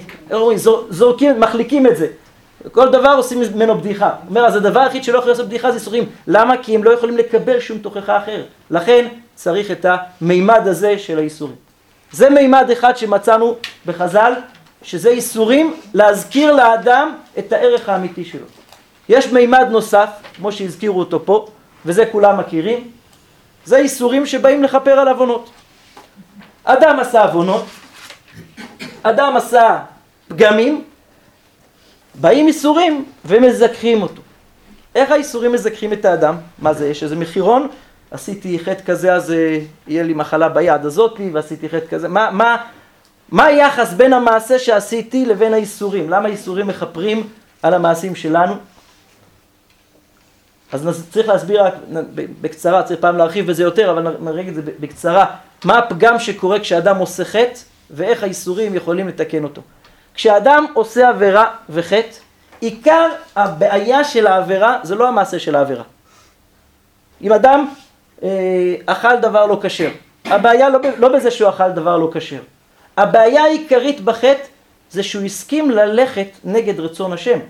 זורקים, מחליקים את זה. כל דבר עושים ממנו בדיחה. אומר, אז הדבר היחיד שלא יכול לעשות בדיחה זה איסורים. למה? כי הם לא יכולים לקבל שום תוכחה אחר. לכן צריך את המימד הזה של האיסורים. זה מימד אחד שמצאנו בחז"ל, שזה איסורים להזכיר לאדם את הערך האמיתי שלו. יש מימד נוסף, כמו שהזכירו אותו פה, וזה כולם מכירים, זה איסורים שבאים לכפר על עוונות. אדם עשה עוונות, אדם עשה פגמים, באים איסורים ומזכחים אותו. איך האיסורים מזכחים את האדם? מה זה? יש איזה מחירון, עשיתי חטא כזה אז יהיה לי מחלה ביד הזאת, ועשיתי חטא כזה. מה היחס בין המעשה שעשיתי לבין האיסורים? למה האיסורים מחפרים על המעשים שלנו? אז צריך להסביר בקצרה, צריך פעם להרחיב בזה יותר, אבל נראה את זה בקצרה. מה הפגם שקורה כשאדם עושה חטא, ואיך האיסורים יכולים לתקן אותו. כשאדם עושה עבירה וחטא, עיקר הבעיה של העבירה זה לא המעשה של העבירה. אם אדם אכל דבר לא כשר, הבעיה לא בזה שהוא אכל דבר לא כשר. הבעיה העיקרית בחטא זה שהוא הסכים ללכת נגד רצון השם.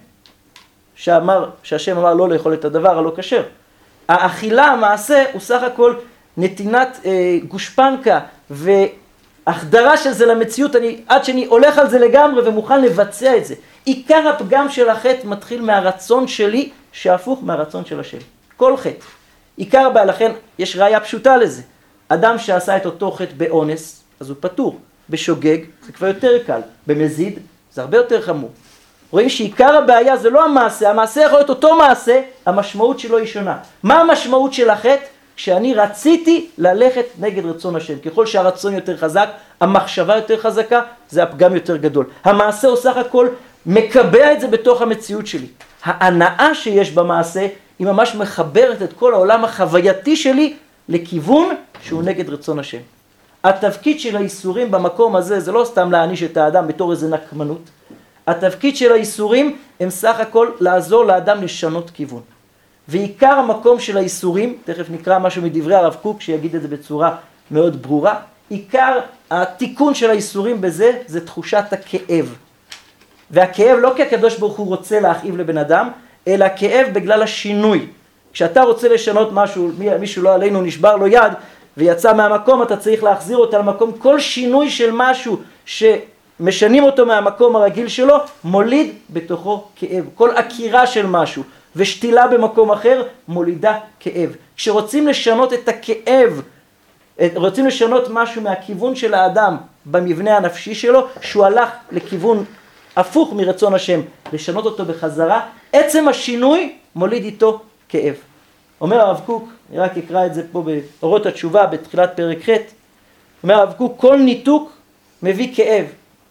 שהשם אמר לא לאכול את הדבר הלא כשר. האכילה, המעשה, הוא סך הכל נתינת גושפנקה והחדרה של זה למציאות. עד שאני הולך על זה לגמרי ומוכן לבצע את זה. עיקר הפגם של החטא מתחיל מהרצון שלי שהפוך מהרצון של השם. כל חטא. עיקר הבעיה, לכן יש ראיה פשוטה לזה. אדם שעשה את אותו חטא באונס, אז הוא פטור. בשוגג זה כבר יותר קל. במזיד זה הרבה יותר חמור. רואים שעיקר הבעיה זה לא המעשה, המעשה יכול להיות אותו מעשה, המשמעות שלו היא שונה. מה המשמעות של החטא? כשאני רציתי ללכת נגד רצון השם. ככל שהרצון יותר חזק, המחשבה יותר חזקה, זה הפגם יותר גדול. המעשה הוא סך הכל מקבע את זה בתוך המציאות שלי. ההנאה שיש במעשה היא ממש מחברת את כל העולם החווייתי שלי לכיוון שהוא נגד רצון השם. התפקיד של האיסורים במקום הזה זה לא סתם להעניש את האדם בתור איזה נקמנות. התפקיד של האיסורים הם סך הכל לעזור לאדם לשנות כיוון. ועיקר המקום של האיסורים, תכף נקרא משהו מדברי הרב קוק שיגיד את זה בצורה מאוד ברורה, עיקר התיקון של האיסורים בזה זה תחושת הכאב. והכאב לא כי הקדוש ברוך הוא רוצה להכאיב לבן אדם, אלא כאב בגלל השינוי. כשאתה רוצה לשנות משהו, מישהו לא עלינו נשבר לו יד ויצא מהמקום, אתה צריך להחזיר אותה למקום. כל שינוי של משהו משנים אותו מהמקום הרגיל שלו, מוליד בתוכו כאב. כל עקירה של משהו ושתילה במקום אחר מולידה כאב. כשרוצים לשנות את הכאב, רוצים לשנות משהו מהכיוון של האדם במבנה הנפשי שלו, שהוא הלך לכיוון הפוך מרצון השם, לשנות אותו בחזרה, עצם השינוי מוליד איתו כאב. אומר הרב קוק, אני רק אקרא את זה פה באורות התשובה בתחילת פרק ח', אומר הרב קוק, כל ניתוק מביא כאב,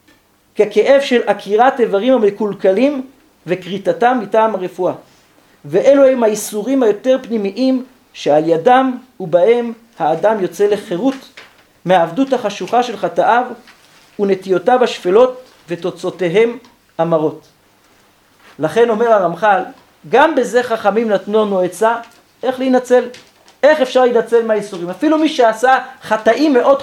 ככאב של עקירת איברים המקולקלים וקריטתם מטעם הרפואה. ואלו הם האיסורים היותר פנימיים שעל ידם ובהם האדם יוצא לחירות מהעבדות החשוכה של חטאיו ונטיותיו השפלות ותוצאותיהם המרות. לכן אומר הרמח"ל, גם בזה חכמים נתנו לנו עצה איך להינצל, איך אפשר להינצל מהאיסורים. אפילו מי שעשה חטאים מאוד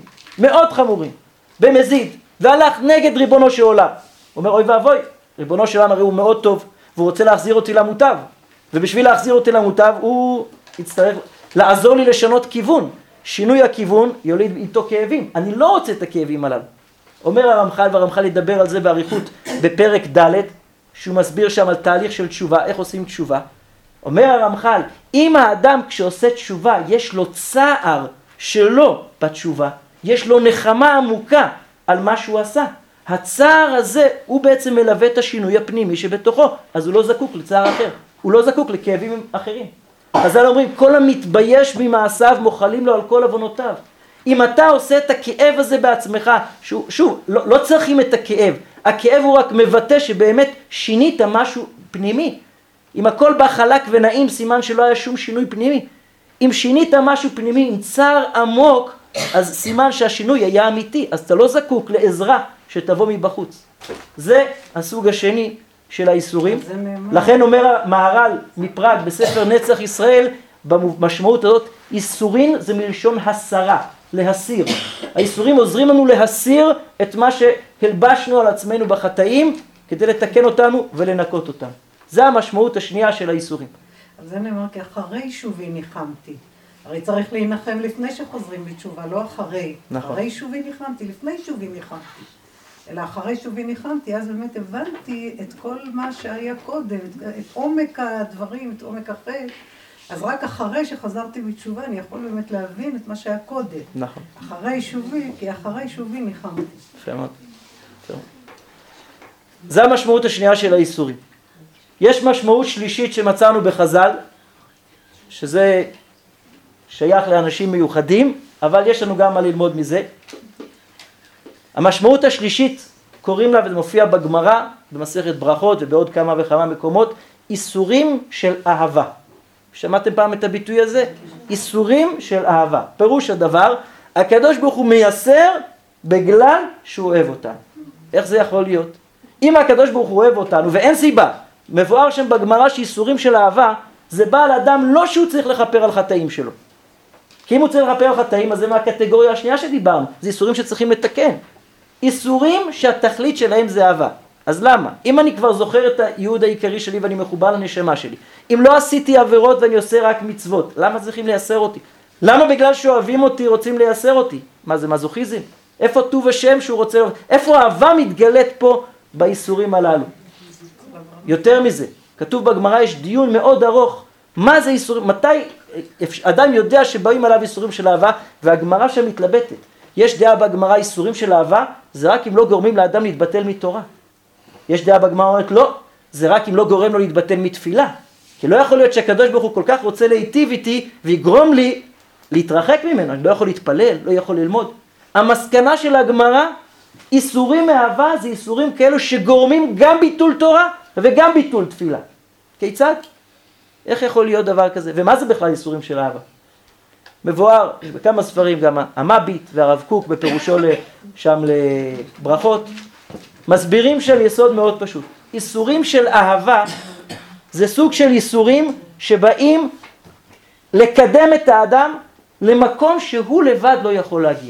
חמורים, במזיד, והלך נגד ריבונו של עולם. הוא אומר, אוי ואבוי, ריבונו של עולם הרי הוא מאוד טוב, והוא רוצה להחזיר אותי למוטב. ובשביל להחזיר אותי למוטב, הוא יצטרך לעזור לי לשנות כיוון. שינוי הכיוון יוליד איתו כאבים. אני לא רוצה את הכאבים הללו. אומר הרמח"ל, והרמח"ל ידבר על זה באריכות בפרק ד', שהוא מסביר שם על תהליך של תשובה, איך עושים תשובה. אומר הרמח"ל, אם האדם כשעושה תשובה יש לו צער שלו בתשובה, יש לו נחמה עמוקה על מה שהוא עשה, הצער הזה הוא בעצם מלווה את השינוי הפנימי שבתוכו, אז הוא לא זקוק לצער אחר, הוא לא זקוק לכאבים אחרים. חז"ל אומרים, כל המתבייש ממעשיו מוחלים לו על כל עוונותיו. אם אתה עושה את הכאב הזה בעצמך, שוב, לא צריכים את הכאב, הכאב הוא רק מבטא שבאמת שינית משהו פנימי. אם הכל בא חלק ונעים, סימן שלא היה שום שינוי פנימי. אם שינית משהו פנימי עם צער עמוק, אז סימן שהשינוי היה אמיתי, אז אתה לא זקוק לעזרה שתבוא מבחוץ. זה הסוג השני של האיסורים. לכן אומר המהר"ל מפראג בספר נצח ישראל, במשמעות הזאת, איסורין זה מלשון הסרה, להסיר. האיסורים עוזרים לנו להסיר את מה שהלבשנו על עצמנו בחטאים, כדי לתקן אותנו ולנקות אותם. זה המשמעות השנייה של האיסורים. אז זה נאמר, כי אחרי שובי ניחמתי. הרי צריך להינחם לפני שחוזרים בתשובה, לא אחרי. נכון. אחרי שובי ניחמתי, לפני שובי ניחמתי. אלא אחרי שובי ניחמתי, אז באמת הבנתי את כל מה שהיה קודם, את עומק הדברים, את עומק החטא. אז רק אחרי שחזרתי בתשובה, אני יכול באמת להבין את מה שהיה קודם. נכון. אחרי שובי, כי אחרי שובי ניחמתי. יפה מאוד. זה המשמעות השנייה של האיסורים. יש משמעות שלישית שמצאנו בחז"ל, שזה שייך לאנשים מיוחדים, אבל יש לנו גם מה ללמוד מזה. המשמעות השלישית, קוראים לה, וזה מופיע בגמרא, במסכת ברכות ובעוד כמה וכמה מקומות, איסורים של אהבה. שמעתם פעם את הביטוי הזה? איסורים של אהבה. פירוש הדבר, הקדוש ברוך הוא מייסר בגלל שהוא אוהב אותנו. איך זה יכול להיות? אם הקדוש ברוך הוא אוהב אותנו, ואין סיבה, מבואר שם בגמרא שאיסורים של אהבה, זה בא על אדם לא שהוא צריך לכפר על חטאים שלו. כי אם הוא צריך לכפר על חטאים, אז זה מהקטגוריה השנייה שדיברנו. זה איסורים שצריכים לתקן. איסורים שהתכלית שלהם זה אהבה. אז למה? אם אני כבר זוכר את הייעוד העיקרי שלי ואני מחובר לנשמה שלי, אם לא עשיתי עבירות ואני עושה רק מצוות, למה צריכים לייסר אותי? למה בגלל שאוהבים אותי רוצים לייסר אותי? מה זה מזוכיזם? איפה טוב השם שהוא רוצה? איפה האהבה מתגלית פה באיסורים הללו? יותר מזה, כתוב בגמרא, יש דיון מאוד ארוך, מה זה איסורים? מתי אדם יודע שבאים עליו איסורים של אהבה, והגמרא שם מתלבטת. יש דעה בגמרא, איסורים של אהבה, זה רק אם לא גורמים לאדם להתבטל מתורה. יש דעה בגמרא אומרת, לא, זה רק אם לא גורם לו להתבטל מתפילה. כי לא יכול להיות שהקדוש ברוך הוא כל כך רוצה להיטיב איתי, ויגרום לי להתרחק ממנו. אני לא יכול להתפלל, לא יכול ללמוד. המסקנה של הגמרא, איסורים מאהבה זה איסורים כאלו שגורמים גם ביטול תורה וגם ביטול תפילה. כיצד? איך יכול להיות דבר כזה? ומה זה בכלל איסורים של אהבה? מבואר בכמה ספרים, גם המביט והרב קוק בפירושו שם לברכות, מסבירים של יסוד מאוד פשוט. איסורים של אהבה זה סוג של איסורים שבאים לקדם את האדם למקום שהוא לבד לא יכול להגיע.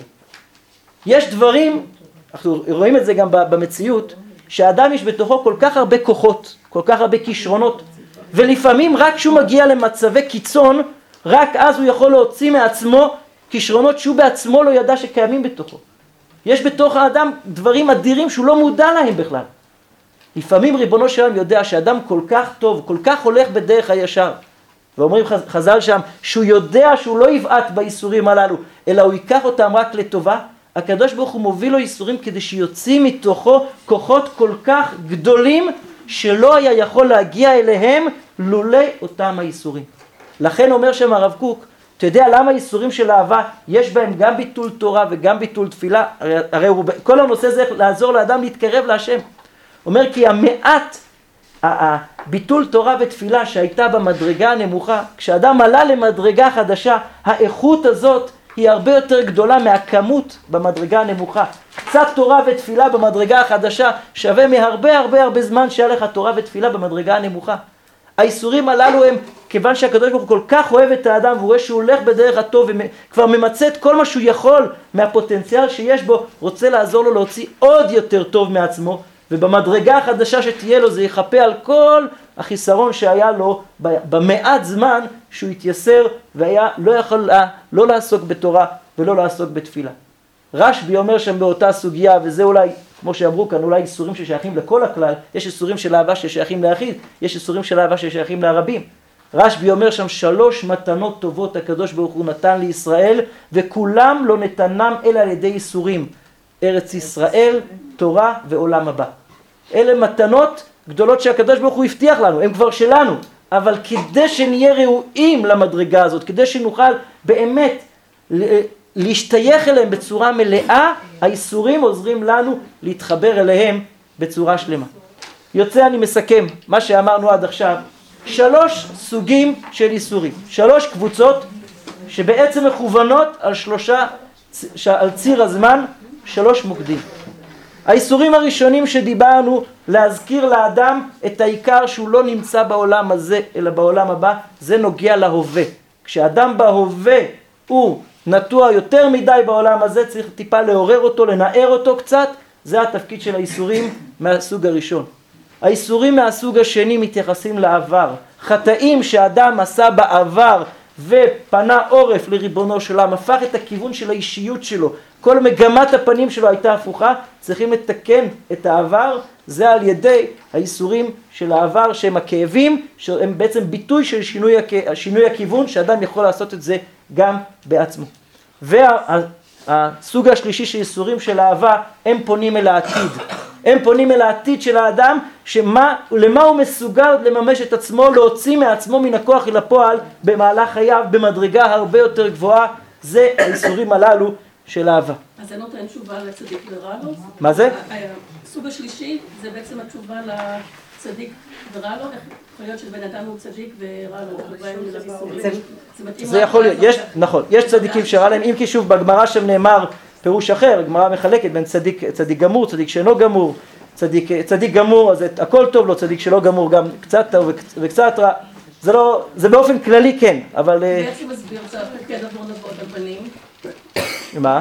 יש דברים, אנחנו רואים את זה גם במציאות, שהאדם יש בתוכו כל כך הרבה כוחות, כל כך הרבה כישרונות, ולפעמים רק כשהוא מגיע למצבי קיצון, רק אז הוא יכול להוציא מעצמו כישרונות שהוא בעצמו לא ידע שקיימים בתוכו. יש בתוך האדם דברים אדירים שהוא לא מודע להם בכלל. לפעמים ריבונו שלם יודע שאדם כל כך טוב, כל כך הולך בדרך הישר, ואומרים חז"ל שם שהוא יודע שהוא לא יבעט באיסורים הללו, אלא הוא ייקח אותם רק לטובה, הקדוש ברוך הוא מוביל לו ייסורים כדי שיוצאים מתוכו כוחות כל כך גדולים שלא היה יכול להגיע אליהם לולא אותם הייסורים. לכן אומר שם הרב קוק, אתה יודע למה ייסורים של אהבה יש בהם גם ביטול תורה וגם ביטול תפילה? הרי כל הנושא זה לעזור לאדם להתקרב להשם. אומר כי המעט הביטול תורה ותפילה שהייתה במדרגה הנמוכה, כשאדם עלה למדרגה חדשה, האיכות הזאת היא הרבה יותר גדולה מהכמות במדרגה הנמוכה. קצת תורה ותפילה במדרגה החדשה שווה מהרבה הרבה הרבה זמן שהיה לך תורה ותפילה במדרגה הנמוכה. האיסורים הללו הם, כיוון שהקדוש ברוך הוא כל כך אוהב את האדם והוא רואה שהוא הולך בדרך הטוב וכבר ממצא את כל מה שהוא יכול מהפוטנציאל שיש בו, רוצה לעזור לו להוציא עוד יותר טוב מעצמו, ובמדרגה החדשה שתהיה לו זה יחפה על כל החיסרון שהיה לו במעט זמן שהוא התייסר והיה לא יכול לא לעסוק בתורה ולא לעסוק בתפילה. רשב"י אומר שם באותה סוגיה, וזה אולי, כמו שאמרו כאן, אולי איסורים ששייכים לכל הכלל, יש איסורים של אהבה ששייכים ליחיד, יש איסורים של אהבה ששייכים לרבים. רשב"י אומר שם 3 מתנות טובות הקדוש ברוך הוא נתן לישראל, וכולם לא נתנם אלא על ידי איסורים. ארץ ישראל, תורה ועולם הבא. אלה מתנות גדולות שהקדוש ברוך הוא הבטיח לנו, הם כבר שלנו, אבל כדי שנהיה ראויים למדרגה הזאת, כדי שנוכל באמת להשתייך אליהם בצורה מלאה, האיסורים עוזרים לנו להתחבר אליהם בצורה שלמה. יוצא, אני מסכם מה שאמרנו עד עכשיו, 3 סוגים של איסורים, 3 קבוצות שבעצם מכוונות על ציר הזמן, 3 מוקדים. האיסורים הראשונים שדיברנו, להזכיר לאדם את העיקר שהוא לא נמצא בעולם הזה אלא בעולם הבא, זה נוגע להווה. כשאדם בהווה הוא נטוע יותר מדי בעולם הזה, צריך טיפה לעורר אותו, לנער אותו קצת, זה התפקיד של האיסורים מהסוג הראשון. האיסורים מהסוג השני מתייחסים לעבר. חטאים שאדם עשה בעבר ופנה עורף לריבונו של עולם, הפך את הכיוון של האישיות שלו, כל מגמת הפנים שלו הייתה הפוכה, צריכים לתקן את העבר, זה על ידי האיסורים של העבר שהם הכאבים, שהם בעצם ביטוי של שינוי הכיוון, שאדם יכול לעשות את זה גם בעצמו. והסוג השלישי של איסורים של אהבה, הם פונים אל העתיד. הם פונים אל העתיד של האדם, למה הוא מסוגל לממש את עצמו, להוציא מעצמו מן הכוח אל הפועל במהלך חייו, במדרגה הרבה יותר גבוהה, זה האיסורים הללו של אהבה. אז זה נותן תשובה לצדיק ורע לו? מה זה? הסוג השלישי זה בעצם התשובה לצדיק ורע לו? יכול להיות שבן אדם הוא צדיק ורע לו, זה יכול להיות, נכון, יש צדיקים שרע להם, אם כי שוב בגמרא שם נאמר פירוש אחר, הגמרא מחלקת בין צדיק גמור, צדיק שאינו גמור, צדיק גמור אז הכל טוב לו, צדיק שלא גמור גם קצת טוב וקצת רע, זה באופן כללי כן, אבל... בעצם מסביר את הפרקי עוון אבות על בנים. מה?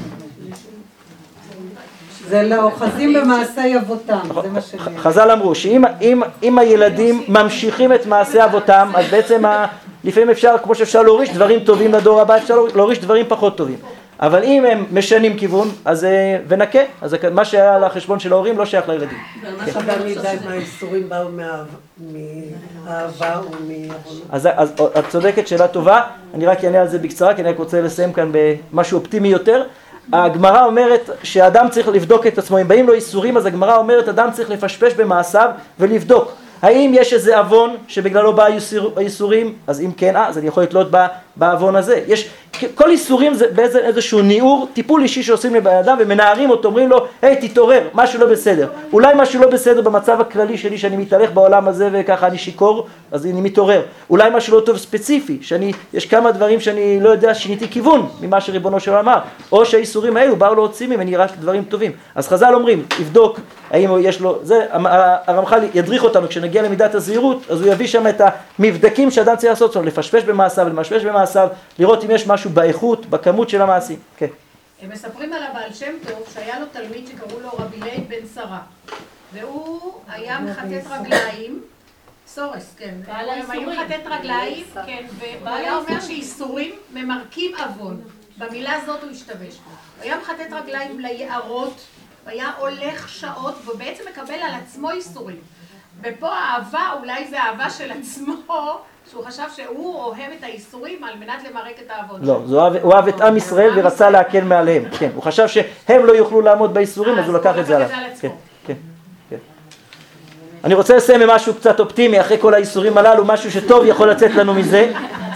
זה לאוחזים במעשי אבותם, זה מה שנאמר. חז"ל אמרו שאם הילדים ממשיכים את מעשי אבותם, אז בעצם לפעמים אפשר, כמו שאפשר להוריש דברים טובים לדור הבא, אפשר להוריש דברים פחות טובים. אבל אם הם משנים כיוון, אז ונקה, אז מה שהיה על החשבון של ההורים לא שייך לילדים. חבל מדי מהאיסורים באו מאהבה ומעוונה. אז את צודקת, שאלה טובה, אני רק אענה על זה בקצרה, כי אני רק רוצה לסיים כאן במשהו אופטימי יותר. הגמרא אומרת שאדם צריך לבדוק את עצמו, אם באים לו איסורים, אז הגמרא אומרת אדם צריך לפשפש במעשיו ולבדוק. האם יש איזה אבון שבגללו בא איסורים? אז אם כן, אז אני יכול לתלות באבון הזה. כל איסורים זה איזשהו ניעור, טיפול אישי שעושים לבן אדם ומנערים אותו, אומרים לו, היי תתעורר, משהו לא בסדר. אולי משהו לא בסדר במצב הכללי שלי, שאני מתהלך בעולם הזה וככה אני שיקור, אז אני מתעורר. אולי משהו לא טוב ספציפי, יש כמה דברים שאני לא יודע, שיניתי כיוון ממה שריבונו של עולם אמר, או שהאיסורים האלו באו להוציא ממני רק דברים טובים. אז חז"ל אומרים, יבדוק האם יש לו, זה הרמח"ל ידריך אותנו, כשנגיע למידת הזהירות, אז הוא יביא שם את המבדקים שאדם צריך לעשות, לפשפש במעשיו, למשפש במעשיו, לראות אם יש משהו באיכות, בכמות של המעשים. כן. הם מספרים על הבעל שם טוב שהיה לו תלמיד שקראו לו רבי לייב בן שרה, והוא היה מחטט רגליים, סורס, כן, הוא היה מחטט רגליים, כן, והוא היה אומר שאיסורים ממרקים עוון, במילה הזאת הוא השתבש. הוא היה מחטט רגליים ליערות, היה הולך שעות ובעצם מקבל על עצמו איסורים. ופה האהבה, אולי זה האהבה של עצמו, שהוא חשב שהוא אוהב את האיסורים על מנת למרק את העבודה. לא, הוא אהב את עם ישראל ורצה להקל מעליהם. כן, הוא חשב שהם לא יוכלו לעמוד באיסורים, אז הוא לקח את זה עליו. כן, כן, כן. אני רוצה לסיים עם משהו קצת אופטימי, אחרי כל האיסורים הללו, משהו שטוב יכול לצאת לנו מזה.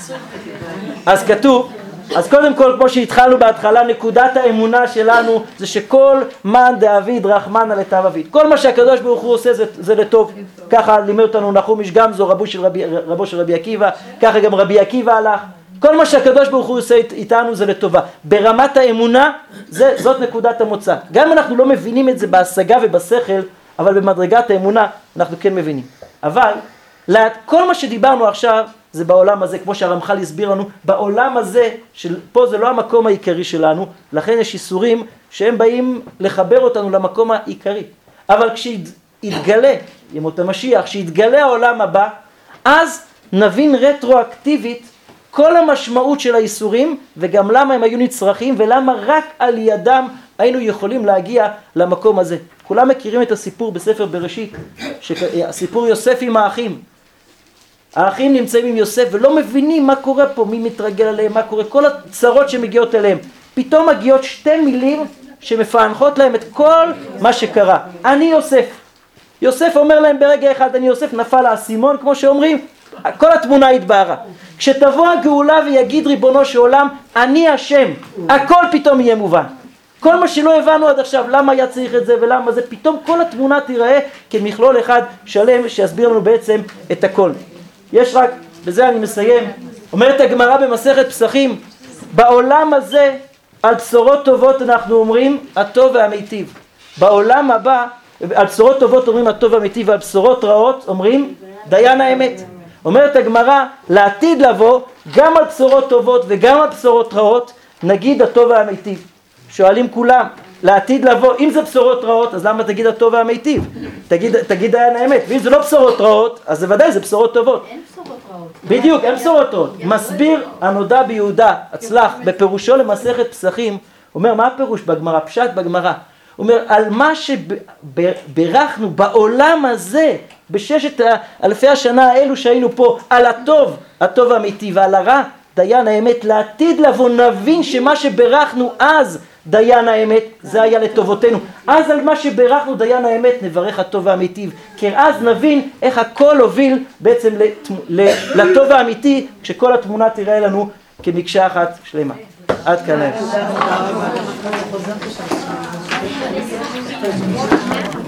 אז כתוב, אז קודם כל, כמו שהתחלנו בהתחלה, נקודת האמונה שלנו זה שכל מן דאביד רחמנא לטב אביד. כל מה שהקדוש ברוך הוא עושה זה לטוב. ככה לימד אותנו נחום איש גמזו, רבו של רבי עקיבא, ככה גם רבי עקיבא הלך. כל מה שהקדוש ברוך הוא עושה איתנו זה לטובה. ברמת האמונה, זאת נקודת המוצא. גם אם אנחנו לא מבינים את זה בהשגה ובשכל, אבל במדרגת האמונה אנחנו כן מבינים. אבל כל מה שדיברנו עכשיו זה בעולם הזה, כמו שהרמח"ל הסביר לנו, בעולם הזה, פה זה לא המקום העיקרי שלנו, לכן יש איסורים שהם באים לחבר אותנו למקום העיקרי. אבל כשיתגלה, ימות המשיח, כשיתגלה העולם הבא, אז נבין רטרואקטיבית כל המשמעות של האיסורים, וגם למה הם היו נצרכים, ולמה רק על ידם היינו יכולים להגיע למקום הזה. כולם מכירים את הסיפור בספר בראשית, הסיפור יוסף עם האחים. האחים נמצאים עם יוסף ולא מבינים מה קורה פה, מי מתרגל עליהם, מה קורה, כל הצרות שמגיעות אליהם. פתאום מגיעות שתי מילים שמפענחות להם את כל מה שקרה. אני יוסף. יוסף אומר להם ברגע אחד, אני יוסף, נפל האסימון, כמו שאומרים, כל התמונה התבהרה. כשתבוא הגאולה ויגיד ריבונו של עולם, אני השם, הכל פתאום יהיה מובן. כל מה שלא הבנו עד עכשיו, למה היה צריך את זה ולמה זה, פתאום כל התמונה תיראה כמכלול אחד שלם שיסביר לנו בעצם את הכל. יש רק, בזה אני מסיים, אומרת הגמרא במסכת פסחים, בעולם הזה על בשורות טובות אנחנו אומרים הטוב והמיטיב. בעולם הבא על בשורות טובות אומרים הטוב והמיטיב, ועל בשורות רעות אומרים דיין האמת. אומרת הגמרא, לעתיד לבוא גם על בשורות טובות וגם על בשורות רעות נגיד הטוב והמיטיב. שואלים כולם, לעתיד לבוא, אם זה בשורות רעות, אז למה תגיד הטוב והמיטיב? תגיד דיין האמת. ואם זה לא בשורות רעות, אז בוודאי זה בשורות טובות. אין בשורות רעות. בדיוק, אין בשורות רעות. מסביר הנודע ביהודה, הצלח, בפירושו למסכת פסחים, אומר, מה הפירוש בגמרא? פשט בגמרא. הוא אומר, על מה שברכנו בעולם הזה, בששת אלפי השנה האלו שהיינו פה, על הטוב, הטוב האמיתי, ועל הרע, דיין האמת, לעתיד לבוא נבין שמה שברכנו אז, דיין האמת, זה היה לטובותינו. אז על מה שברכנו דיין האמת נברך הטוב והאמיתי, כי אז נבין איך הכל הוביל בעצם לטוב האמיתי, כשכל התמונה תראה לנו כמקשה אחת שלמה. עד כאן.